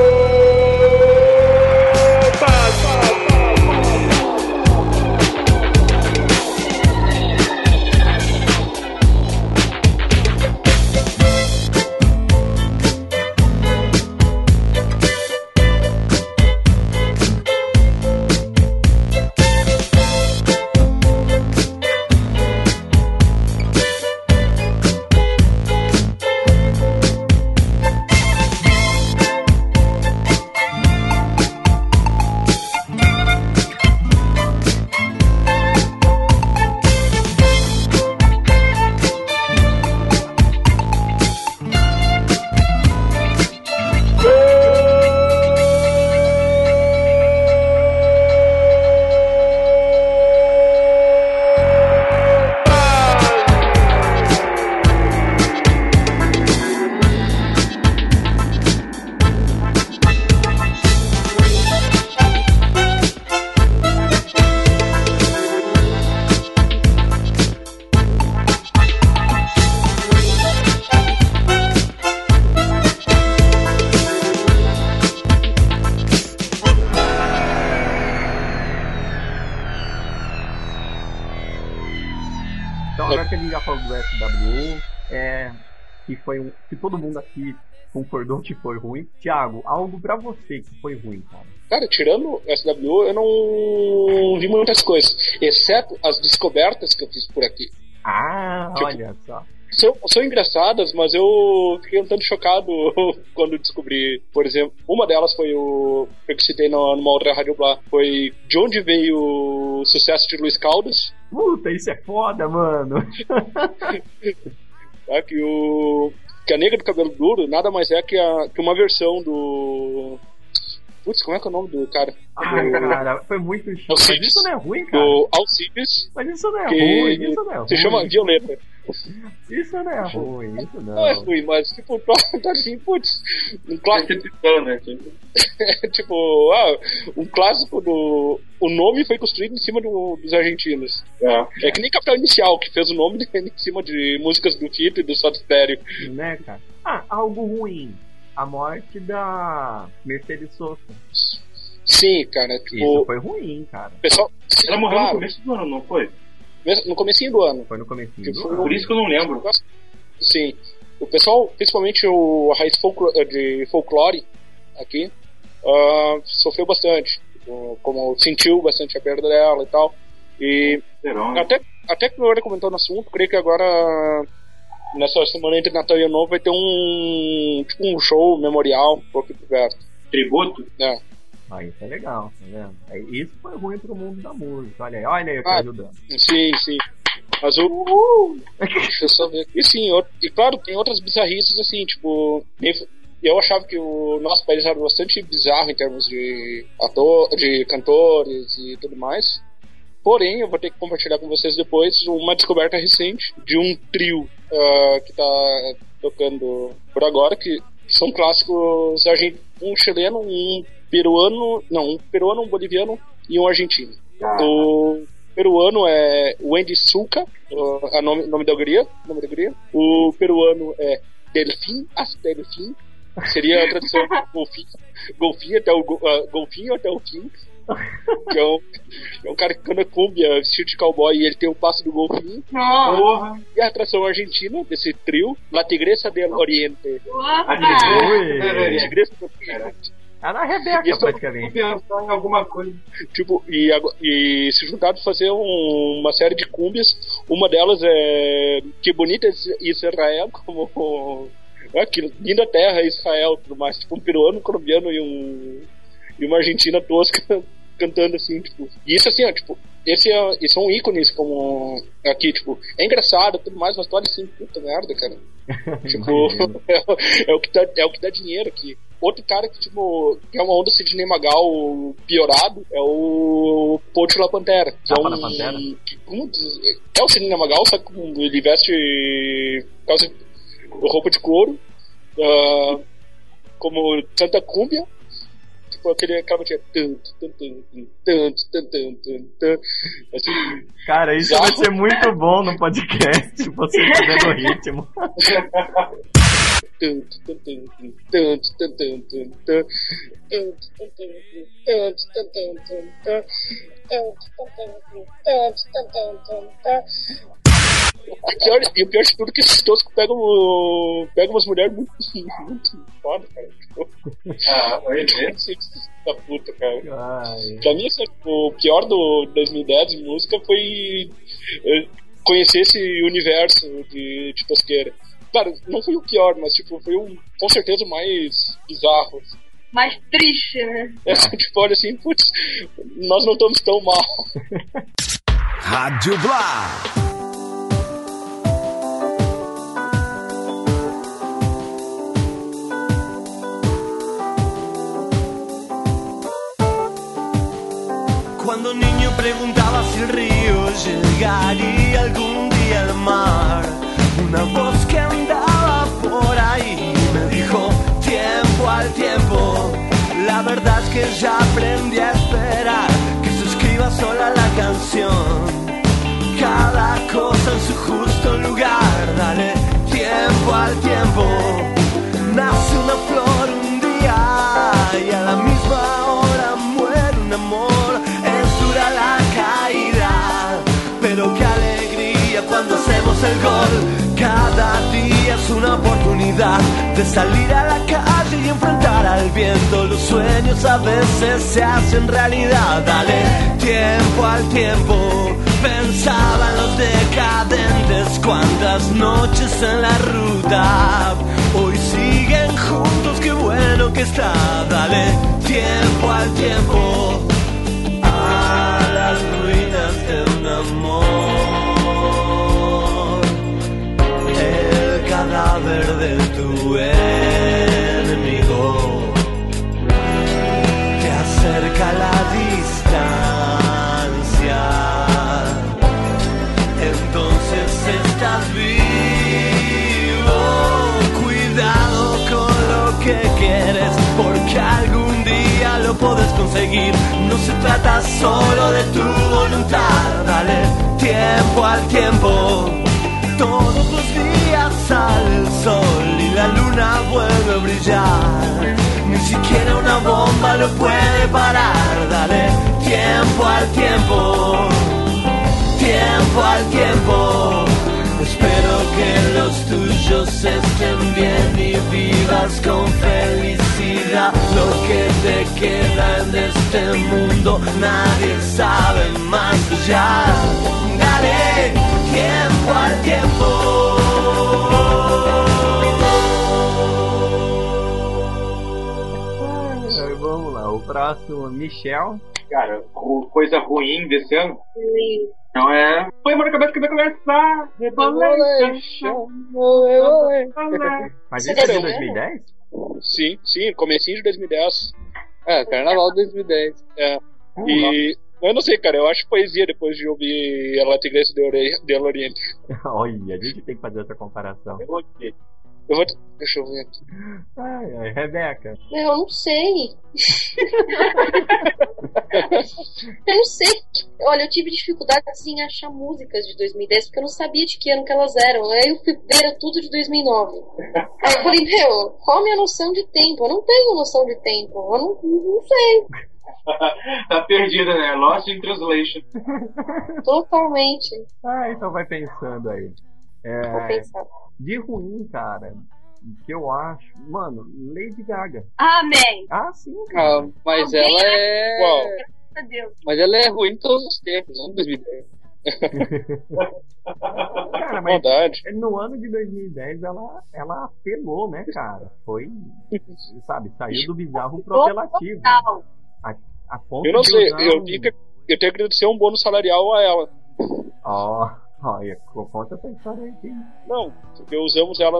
Que todo mundo aqui concordou que foi ruim. Thiago, algo pra você que foi ruim, cara? Cara, tirando o SWO, eu não vi muitas coisas, exceto as descobertas que eu fiz por aqui. Olha só. São engraçadas, mas eu fiquei um tanto chocado quando descobri, por exemplo, uma delas foi o que eu citei numa outra Rádio Blá, foi de onde veio o sucesso de Luiz Caldas. Puta, isso é foda, mano. Que a Negra do Cabelo Duro nada mais é que uma versão do... Putz, como é que é o nome do cara? Cara, foi muito chato. Mas isso não é ruim, cara. Do Alcides. Mas isso não é ruim, isso não é ruim. Se chama Violeta. Isso não é ruim, isso não. Não é ruim, mas tipo, tá assim, putz, um clássico, né? Tipo, um clássico do... O nome foi construído em cima dos argentinos. É que nem Capital Inicial, que fez o nome em cima de músicas do Tito e do Soda Stereo. Né, cara? Algo ruim. A morte da Mercedes Sosa. Sim, cara. Tipo, isso foi ruim, cara. Pessoal, ela morreu no começo do ano, não foi? No comecinho do ano. Foi no comecinho do ano. Por isso que eu não lembro. Sim. O pessoal, principalmente a raiz de folclore aqui, sofreu bastante. Como sentiu bastante a perda dela e tal. E até que o Leora comentou no assunto, creio que agora... Nessa semana entre Natal e Ano Novo vai ter um show memorial por aqui perto. Tributo? É. Isso é legal, tá vendo? Isso foi ruim pro mundo da música. Olha aí eu tô ajudando. Sim. Mas deixa eu só ver. E sim, e claro, tem outras bizarrices assim, tipo. Eu achava que o nosso país era bastante bizarro em termos de cantores e tudo mais. Porém, eu vou ter que compartilhar com vocês depois uma descoberta recente de um trio que tá tocando por agora, que são clássicos um chileno, um peruano, um boliviano e um argentino. O peruano é Wendy Sulca, nome da guria. O peruano é Delfim Astelfim, seria a tradução golfinho até o fim. Que é um cara que canta cumbia vestido de cowboy e ele tem o passo do golfinho. E a atração argentina desse trio, La Tigresa del Oriente. Tigresa del Oriente. Era a Rebeca, praticamente. Pensar em alguma coisa. Tipo, e se juntaram para fazer uma série de cúmbias. Uma delas é Que Bonita Israel, como que linda terra Israel, tudo mais. Tipo, um peruano, um colombiano e uma argentina tosca cantando assim, tipo. E isso assim, tipo, esse são ícones como aqui, tipo, é engraçado e tudo mais, mas tu olha assim, puta merda, cara. Tipo, é o que dá dinheiro aqui. Outro cara que, tipo, que é uma onda Sidney Magal piorado é o Pocho La Pantera. Que é o Sidney Magal, só que ele veste roupa de couro, como Santa Cúmbia. Tipo, aquela batia. Assim, cara, isso vai ser muito bom no podcast, você fazendo o ritmo. E o pior de tudo é que esses toscos pegam umas mulheres muito foda, cara. Da puta, cara. Pra mim, o pior do 2010 de música foi conhecer esse universo de tosqueira. Claro, não foi o pior, mas tipo, foi com certeza o mais bizarro. Mais triste, né? Tipo, olha assim, putz, nós não estamos tão mal. Rádio Blá. Cuando niño preguntaba si el río llegaría algún día al mar. Una voz que andaba por ahí me dijo tiempo al tiempo. La verdad es que ya aprendí a esperar que se escriba sola la canción. Cada cosa en su justo lugar, dale tiempo al tiempo. Nace una flor un día y a la misma hora muere un amor. Es dura la caída, pero qué alegría cuando hacemos el gol. Cada día es una oportunidad de salir a la calle y enfrentar al viento. Los sueños a veces se hacen realidad. Dale tiempo al tiempo. Pensaba en los decadentes, cuántas noches en la ruta. Hoy siguen juntos, qué bueno que está. Dale tiempo al tiempo. A las ruinas de un amor. El cadáver de tu enemigo te acerca a la distancia. Entonces estás vivo. Cuidado con lo que quieres, porque algún día lo puedes conseguir. No se trata solo de tu voluntad. Dale tiempo al tiempo. Todos los días sale el sol y la luna vuelve a brillar. Ni siquiera una bomba lo puede parar. Dale tiempo al tiempo. Tiempo al tiempo. Espero que los tuyos estén bien y vivas con felicidad. Lo que te queda en este mundo nadie sabe más allá. Dale tiempo al tiempo. Vamos lá, o próximo, Michel. Cara, coisa ruim desse ano. Não é. Põe mão na cabeça que vai começar. Mas isso é de 2010? Sim, comecinho de 2010. Carnaval de 2010. E eu não sei, cara, eu acho poesia depois de ouvir a La Tigresa de Oriente. Olha, a gente tem que fazer essa comparação. Deixa eu ver aqui. Ai, Rebeca. Eu não sei. Eu não sei. Olha, eu tive dificuldades em achar músicas de 2010 porque eu não sabia de que ano que elas eram. Aí eu fui ver, era tudo de 2009. Aí eu falei, qual a minha noção de tempo? Eu não tenho noção de tempo. Eu não sei. Tá perdida, né? Lost in Translation. Totalmente. Então vai pensando aí. Vou pensar. De ruim, cara, que eu acho, mano, Lady Gaga. Amém. Sim, cara. Mas ela é. Mas ela é ruim em todos os tempos, não em 2010. Cara, mas no ano de 2010 ela apelou, né, cara? Foi, sabe, saiu do bizarro pro apelativo. A ponto eu não sei, eu tenho que agradecer um bônus salarial a ela. Olha, conta essa história aqui. Não, porque usamos ela,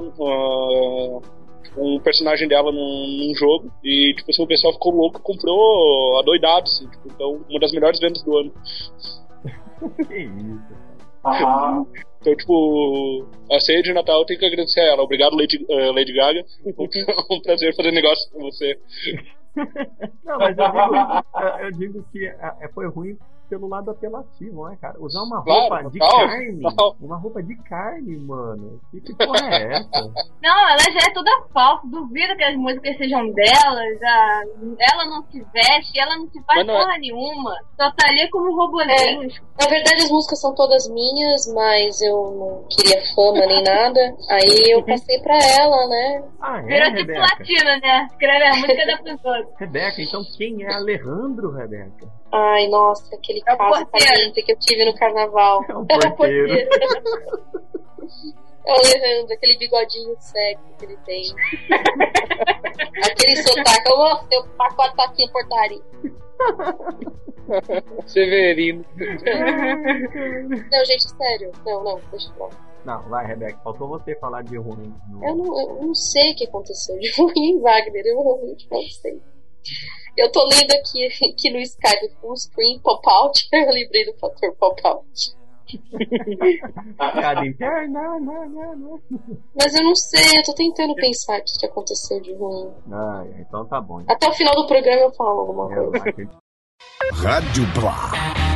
um personagem dela num jogo, e tipo assim, o pessoal ficou louco, comprou adoidado, assim, tipo, então, uma das melhores vendas do ano. Que isso, Então, tipo, a ceia de Natal eu tenho que agradecer a ela. Obrigado, Lady Gaga. É um prazer fazer negócio com você. Não, mas eu digo que foi ruim pelo lado apelativo, né, cara? Usar uma roupa de carne. Uma roupa de carne, mano. Que porra é essa? Não, ela já é toda falsa. Duvido que as músicas sejam delas. Ela não se veste, ela não se faz porra nenhuma. Só tá ali como robozinho. Na verdade, as músicas são todas minhas, mas eu não queria fama nem nada. Aí eu passei pra ela, né? Virou tipo latina, né? Escreve a música da pessoa. Rebeca, então quem é Alejandro, Rebeca? Ai, nossa, aquele caso caliente que eu tive no carnaval. É um porteiro. É o Alejandro, aquele bigodinho sexy que ele tem. Aquele sotaque, eu vou ter o pacote tá aqui em portaria. Severino. Não, gente, sério. Não, deixa eu falar. Não, vai, Rebeca, faltou você falar de ruim. Eu não sei o que aconteceu de ruim, Wagner, eu realmente não sei. Eu tô lendo aqui no Skype full screen pop-out, eu lembrei do fator pop-out. Não. Mas eu não sei, eu tô tentando pensar o que aconteceu de ruim. Então tá bom. Até o final do programa eu falo alguma coisa. Rádio Blá.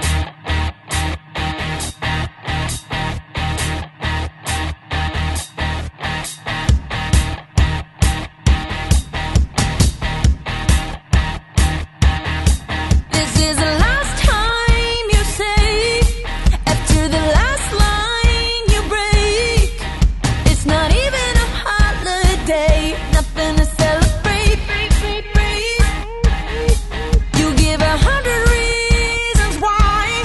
You give 100 reasons why.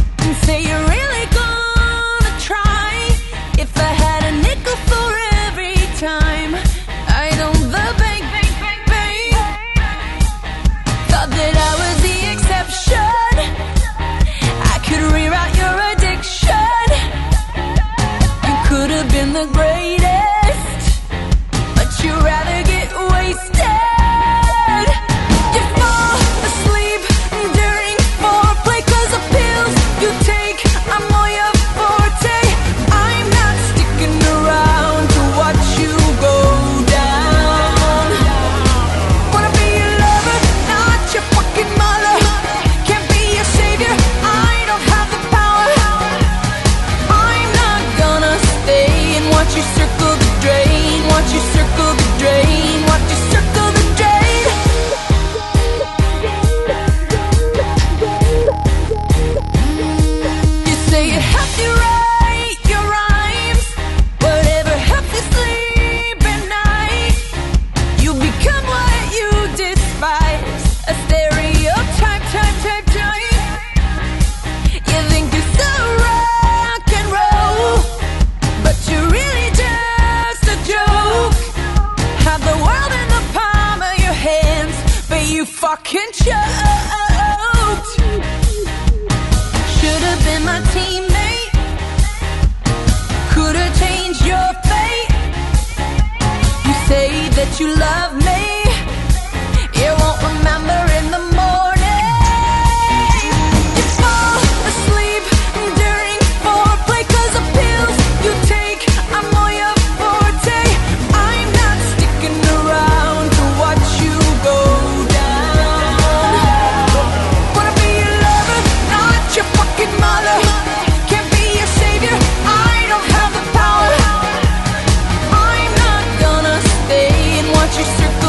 fucking choked. Should've been my teammate. Could've changed your fate. You say that you love me. You won't remember in the morning. You fall asleep during foreplay 'cause the pills you take are more your forte. I'm not sticking around to watch you go down. Wanna be your lover, not your fucking mother. Can't be your savior, I don't have the power. I'm not gonna stay and watch you circle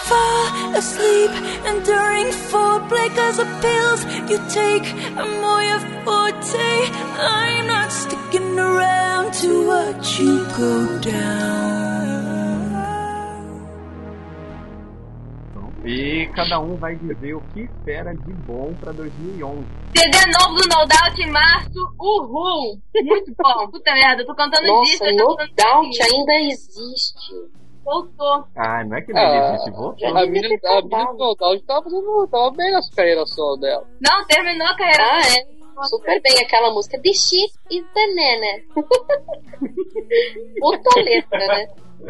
fall asleep, and during foreplay, 'cause the pills you take are more your forte. I'm not sticking around to watch you go down. E cada um vai dizer o que espera de bom pra 2011. CD novo do No Doubt em março, uhul! Muito bom, puta merda, eu tô cantando disso. Nossa, No Doubt ainda existe. Voltou. Ah, não é que não existe, voltou. A menina do No Doubt tava bem nas carreiras solo dela. Não, terminou a carreira. Ah, é. Super bem aquela música The Shit is the Nana. Puta letra, né?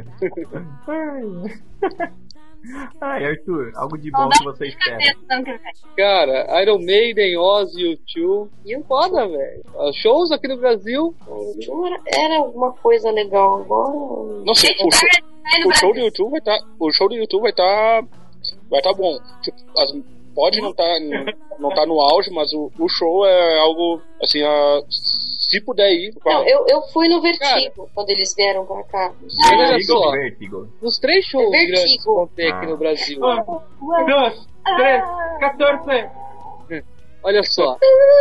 Ai, Arthur, algo de bom que você espera? Cara, Iron Maiden, Ozzy, U2. E foda, velho. Shows aqui no Brasil. Era alguma coisa legal agora. Não sei, o show do YouTube vai estar. O show do YouTube vai estar bom. Tipo, pode não tá no auge, mas o show é algo assim, se puder ir. Não, eu fui no Vertigo quando eles vieram pra cá. Olha só, Vertigo. nos 3 shows grandes que vão ter aqui no Brasil. 2, 3, 14. Olha só,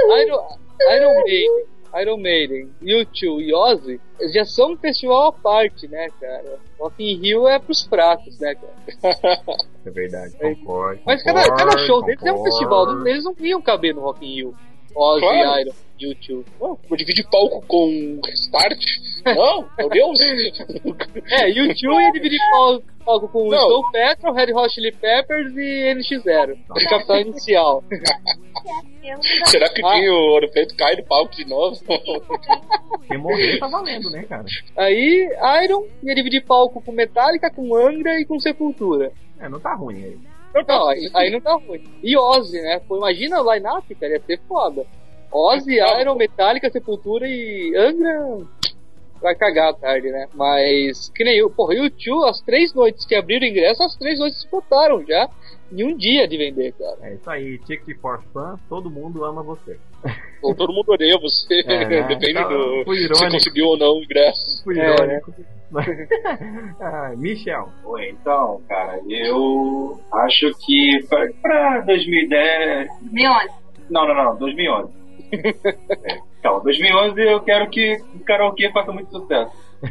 Iron Maiden, U2 e Ozzy já são um festival à parte, né, cara? Rock in Rio é pros fracos, né, cara? É verdade, concordo. Mas cada show deles é um festival, eles não iam caber no Rock in Rio. Ozzy, Claro. Iron, U2. Não, vou dividir palco com Restart? Não, meu Deus! U2 ia dividir palco com o Snow Patrol, Red Hot Chili Peppers e NX0. De Capital Inicial. Será que o Dinho Ouro Preto cai do palco de novo? Quem morrer tá valendo, né, cara? Aí, Iron ia dividir palco com Metallica, com Angra e com Sepultura. Não tá ruim aí. Não, aí não tá ruim. E Ozzy, né? Pô, imagina o line-up, cara, ia ser foda. Ozzy, Iron, Metallica, Sepultura e Angra vai cagar à tarde, né? Mas, que nem eu, porra, o U2, as 3 noites que abriram o ingresso, as 3 noites esgotaram já em um dia de vender, cara. É isso aí, Ticket for Fun, todo mundo ama você. Ou todo mundo odeia você, depende do se conseguiu ou não o ingresso. Fui irônico. Michel. Oi, então, cara, eu acho que pra 2010... 2011. Não, 2011. Então, 2011 eu quero que o karaokê faça muito sucesso.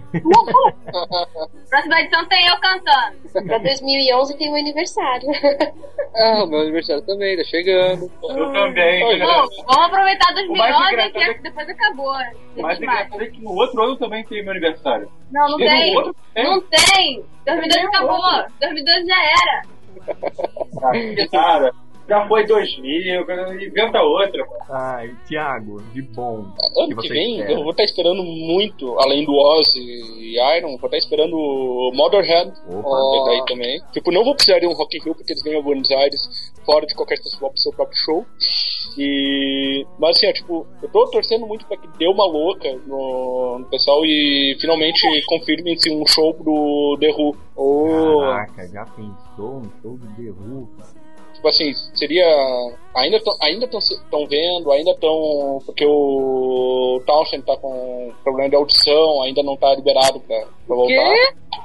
Próxima edição tem eu cantando. Pra 2011 tem o aniversário. O meu aniversário também, tá chegando. Eu também. Vamos aproveitar O mais 2011 engraçado que depois acabou. O mais engraçado é que no outro ano também tem meu aniversário. Não Tem tem. no outro? Não tem. 2012 acabou. 2012 já era. Cara, já foi 2000, inventa outra. Ai, Thiago, de bom. Ano que vem eu vou estar esperando muito, além do Ozzy e Iron, vou estar esperando o Motorhead. Daí também. Tipo, não vou precisar de um Rock in Rio porque eles vêm a Buenos Aires fora de qualquer festival pro seu próprio show. Mas assim, tipo, eu tô torcendo muito pra que dê uma louca no pessoal e finalmente confirmem-se um show do The Who. Caraca, já pensou um show do The Who, cara? Tipo assim, seria... Ainda estão vendo, ainda estão... Porque o Townshend tá com problema de audição, ainda não tá liberado pra voltar.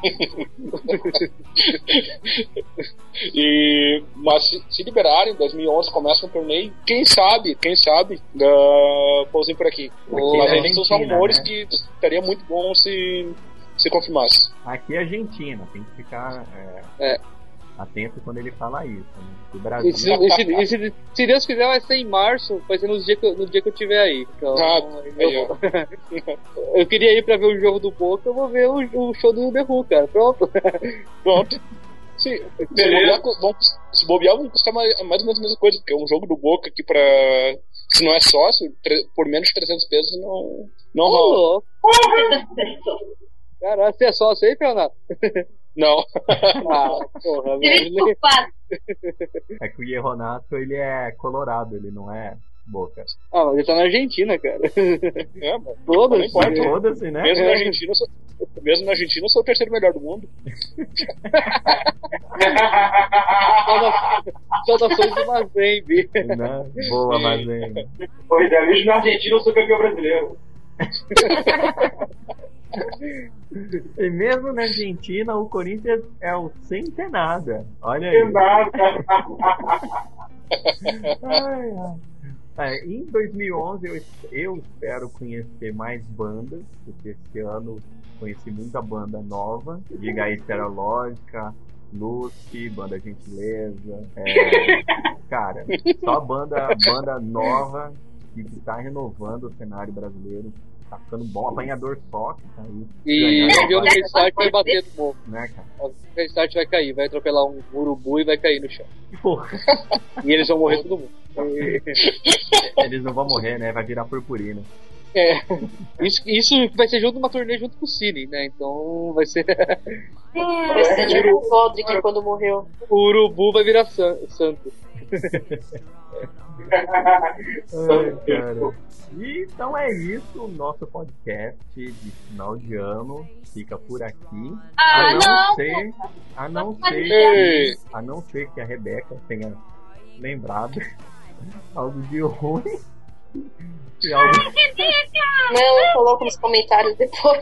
Mas se liberarem, em 2011 começa um torneio, quem sabe, pousem por aqui. Mas ainda são só rumores, né? Que estaria muito bom se confirmasse. Aqui é Argentina, tem que ficar atento quando ele fala isso, né? O Brasil. Se Deus quiser, vai ser em março, vai ser no dia que eu estiver aí. Então, eu queria ir pra ver o jogo do Boca, eu vou ver o show do The Who, cara. Pronto. Se bobear, vão custar mais ou menos a mesma coisa, porque um jogo do Boca aqui pra... Se não é sócio, por menos de 300 pesos não rola. Caralho, você é sócio aí, Fernando? Não. Porra, velho. É que o Ierronato, ele é colorado, ele não é Boca. Mas ele tá na Argentina, cara. Mas Foda-se, né? Mesmo na Argentina, eu sou o terceiro melhor do mundo. Saudações do Mazembe. Boa, Mazembe. Pois é, mesmo na Argentina eu sou campeão brasileiro. E mesmo na Argentina, o Corinthians é o sem ter nada. Olha aí. Sem nada. Ai, ai. Em 2011 eu espero conhecer mais bandas, porque esse ano conheci muita banda nova. Diga aí, Serológica, Lucy, Banda Gentileza. Cara, só banda nova que tá renovando o cenário brasileiro. Tá ficando bom, Apanhador Só que tá aí. E o avião do Restart vai bater no morro. Né, cara? O Restart vai cair, vai atropelar um urubu e vai cair no chão. Porra. E eles vão morrer todo mundo. Eles não vão morrer, né? Vai virar purpurina. Isso vai ser junto uma turnê junto com o Cine, né? Então vai ser. Vai ser tipo o Godric quando morreu. O urubu vai virar santo. Ai, cara. E, então é isso, o nosso podcast de final de ano fica por aqui. A não ser que a Rebeca tenha lembrado algo de ruim. E algo... Não, eu coloco nos comentários depois.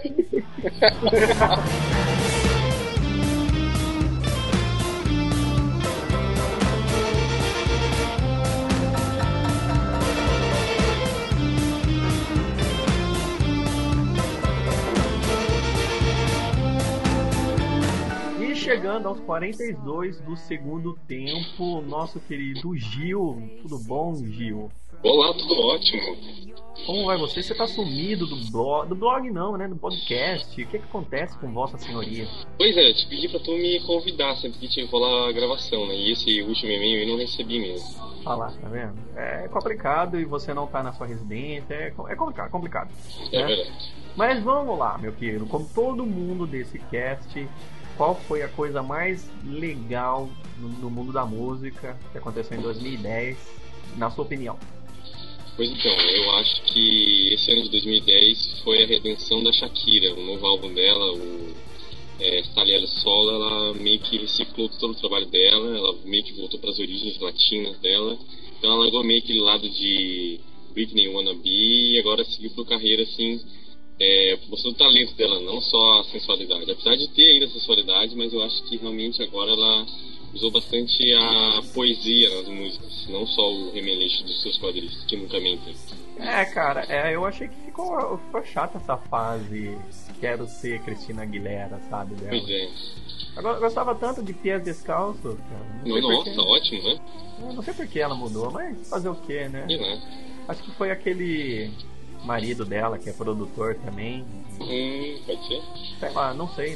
Chegando aos 42 do segundo tempo, nosso querido Gil. Tudo bom, Gil? Olá, tudo ótimo. Como vai você? Você tá sumido do blog? Do blog não, né? Do podcast. O que acontece com Vossa Senhoria? Pois é, eu te pedi pra tu me convidar sempre que tinha que rolar a gravação, né? E esse último e-mail eu não recebi mesmo. Ah lá, tá vendo? É complicado e você não tá na sua residência. É complicado. É né? verdade. Mas vamos lá, meu querido. Como todo mundo desse cast... Qual foi a coisa mais legal no mundo da música que aconteceu em 2010, na sua opinião? Pois então, eu acho que esse ano de 2010 foi a redenção da Shakira. O novo álbum dela, o Stalliare Solo, ela meio que reciclou todo o trabalho dela, ela meio que voltou para as origens latinas dela. Então ela largou meio aquele lado de Britney Wannabe e agora seguiu por carreira assim... mostrando o talento dela, não só a sensualidade. Apesar de ter ainda a sensualidade, mas eu acho que realmente agora ela usou bastante a poesia nas músicas, não só o remeleixo dos seus quadris, que nunca mentem. Cara, eu achei que ficou chata essa fase quero ser Cristina Aguilera, sabe? Dela. Pois é. Agora, eu gostava tanto de Pés Descalços, cara. Nossa, ótimo, né? Eu não sei por que ela mudou, mas fazer o que, né? Acho que foi aquele... marido dela, que é produtor também. Pode ser? Sei lá, não sei.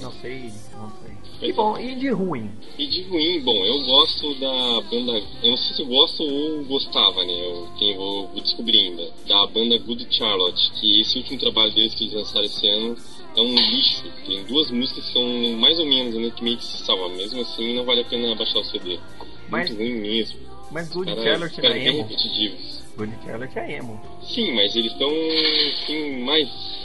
E bom, e de ruim? Bom, eu gosto da banda... Eu não sei se eu gosto ou gostava, né? Eu vou descobrir ainda. Da banda Good Charlotte, que esse último trabalho deles que eles lançaram esse ano é um lixo. Tem 2 músicas que são mais ou menos, né, que meio que se salvam. Mesmo assim, não vale a pena baixar o CD. Muito ruim mesmo. Mas Good Charlotte não é emo? Repetitivos. Good Charlotte é emo. Sim, mas eles estão assim, mais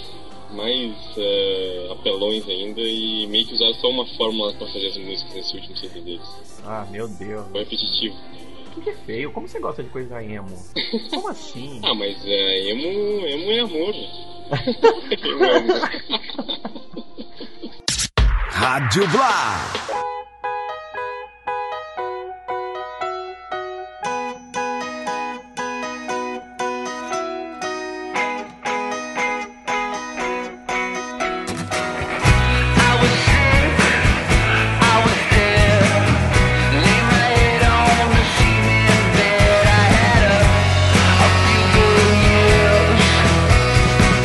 apelões ainda e meio que usaram só uma fórmula pra fazer as músicas nesse último CD deles. Ah, meu Deus. Foi repetitivo. Que é feio, como você gosta de coisa emo? Como assim? Mas emo é amor. Rádio Blá.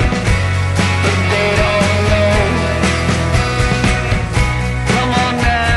Come on now.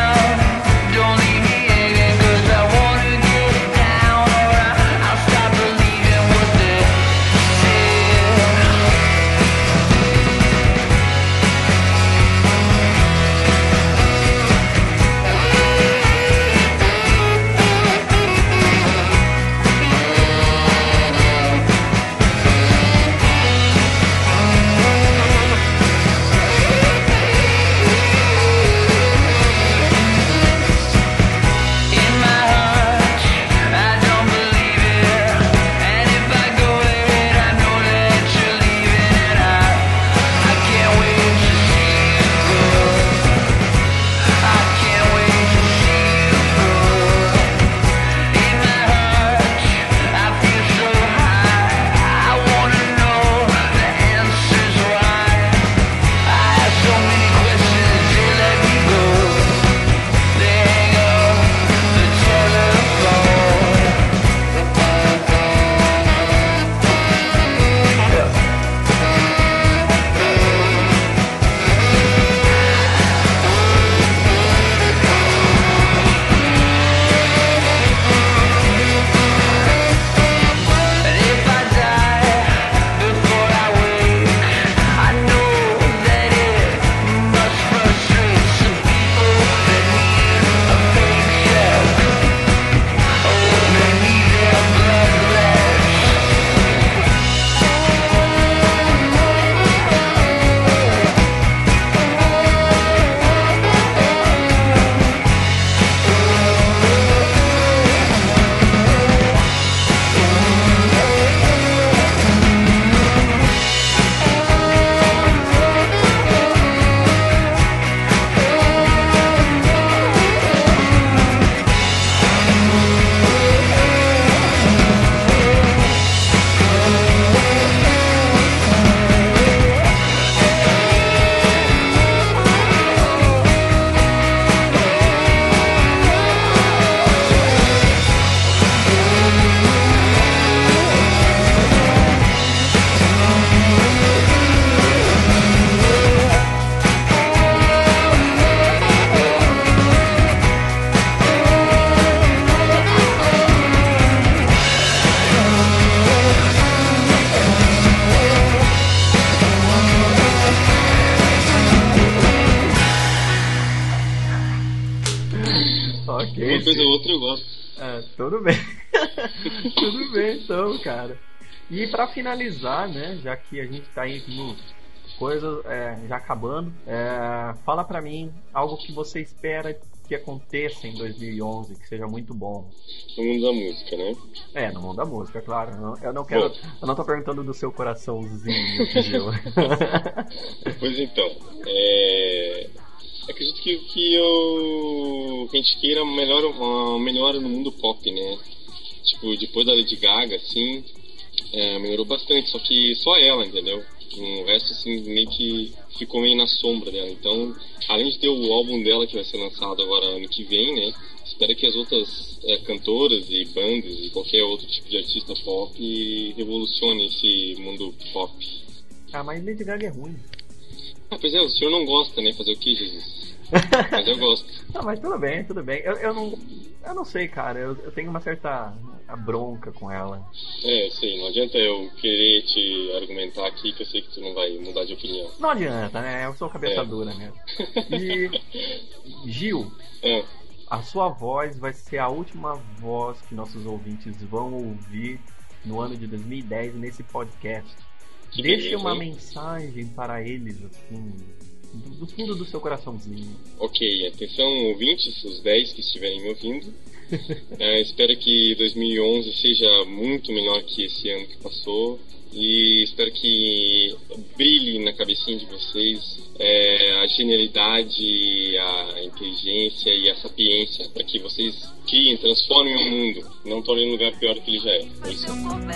Uma coisa ou outra eu gosto. Tudo bem. Tudo bem, então, cara. E pra finalizar, né, já que a gente tá aí com coisas já acabando, fala pra mim algo que você espera que aconteça em 2011, que seja muito bom. No mundo da música, né? No mundo da música, claro. Eu não quero. Eu não tô perguntando do seu coraçãozinho, entendeu? Pois então, acredito que a gente queira uma melhora no mundo pop, né? Tipo, depois da Lady Gaga, assim, melhorou bastante, só que só ela, entendeu? O resto, assim, meio que ficou meio na sombra dela. Então, além de ter o álbum dela que vai ser lançado agora ano que vem, né? Espero que as outras cantoras e bandas e qualquer outro tipo de artista pop revolucione esse mundo pop. Mas Lady Gaga é ruim. Pois é, o senhor não gosta, né? Fazer o que, Jesus? Mas eu gosto. Não, mas tudo bem. Eu não sei, cara. Eu tenho uma certa bronca com ela. Sei. Não adianta eu querer te argumentar aqui, que eu sei que tu não vai mudar de opinião. Não adianta, né? Eu sou cabeça dura mesmo. E, Gil, a sua voz vai ser a última voz que nossos ouvintes vão ouvir no ano de 2010 nesse podcast. Deixe uma mensagem para eles, assim, do fundo do seu coraçãozinho. Ok, atenção ouvintes, os 10 que estiverem me ouvindo. Espero que 2011 seja muito melhor que esse ano que passou. E espero que brilhe na cabecinha de vocês a genialidade, a inteligência e a sapiência, para que vocês criem, transformem o mundo, não tornem um lugar pior do que ele já é. É isso.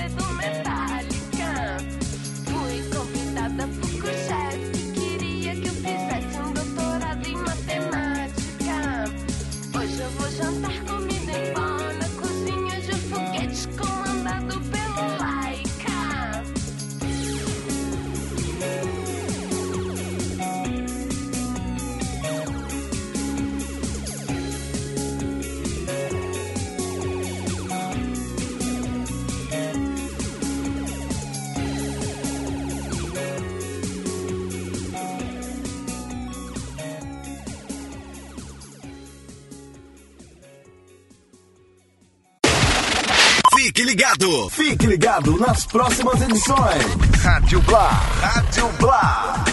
Eu vou jantar comida em pó na cozinha de foguete comandado pelo Laika. Fique ligado nas próximas edições. Rádio Blá.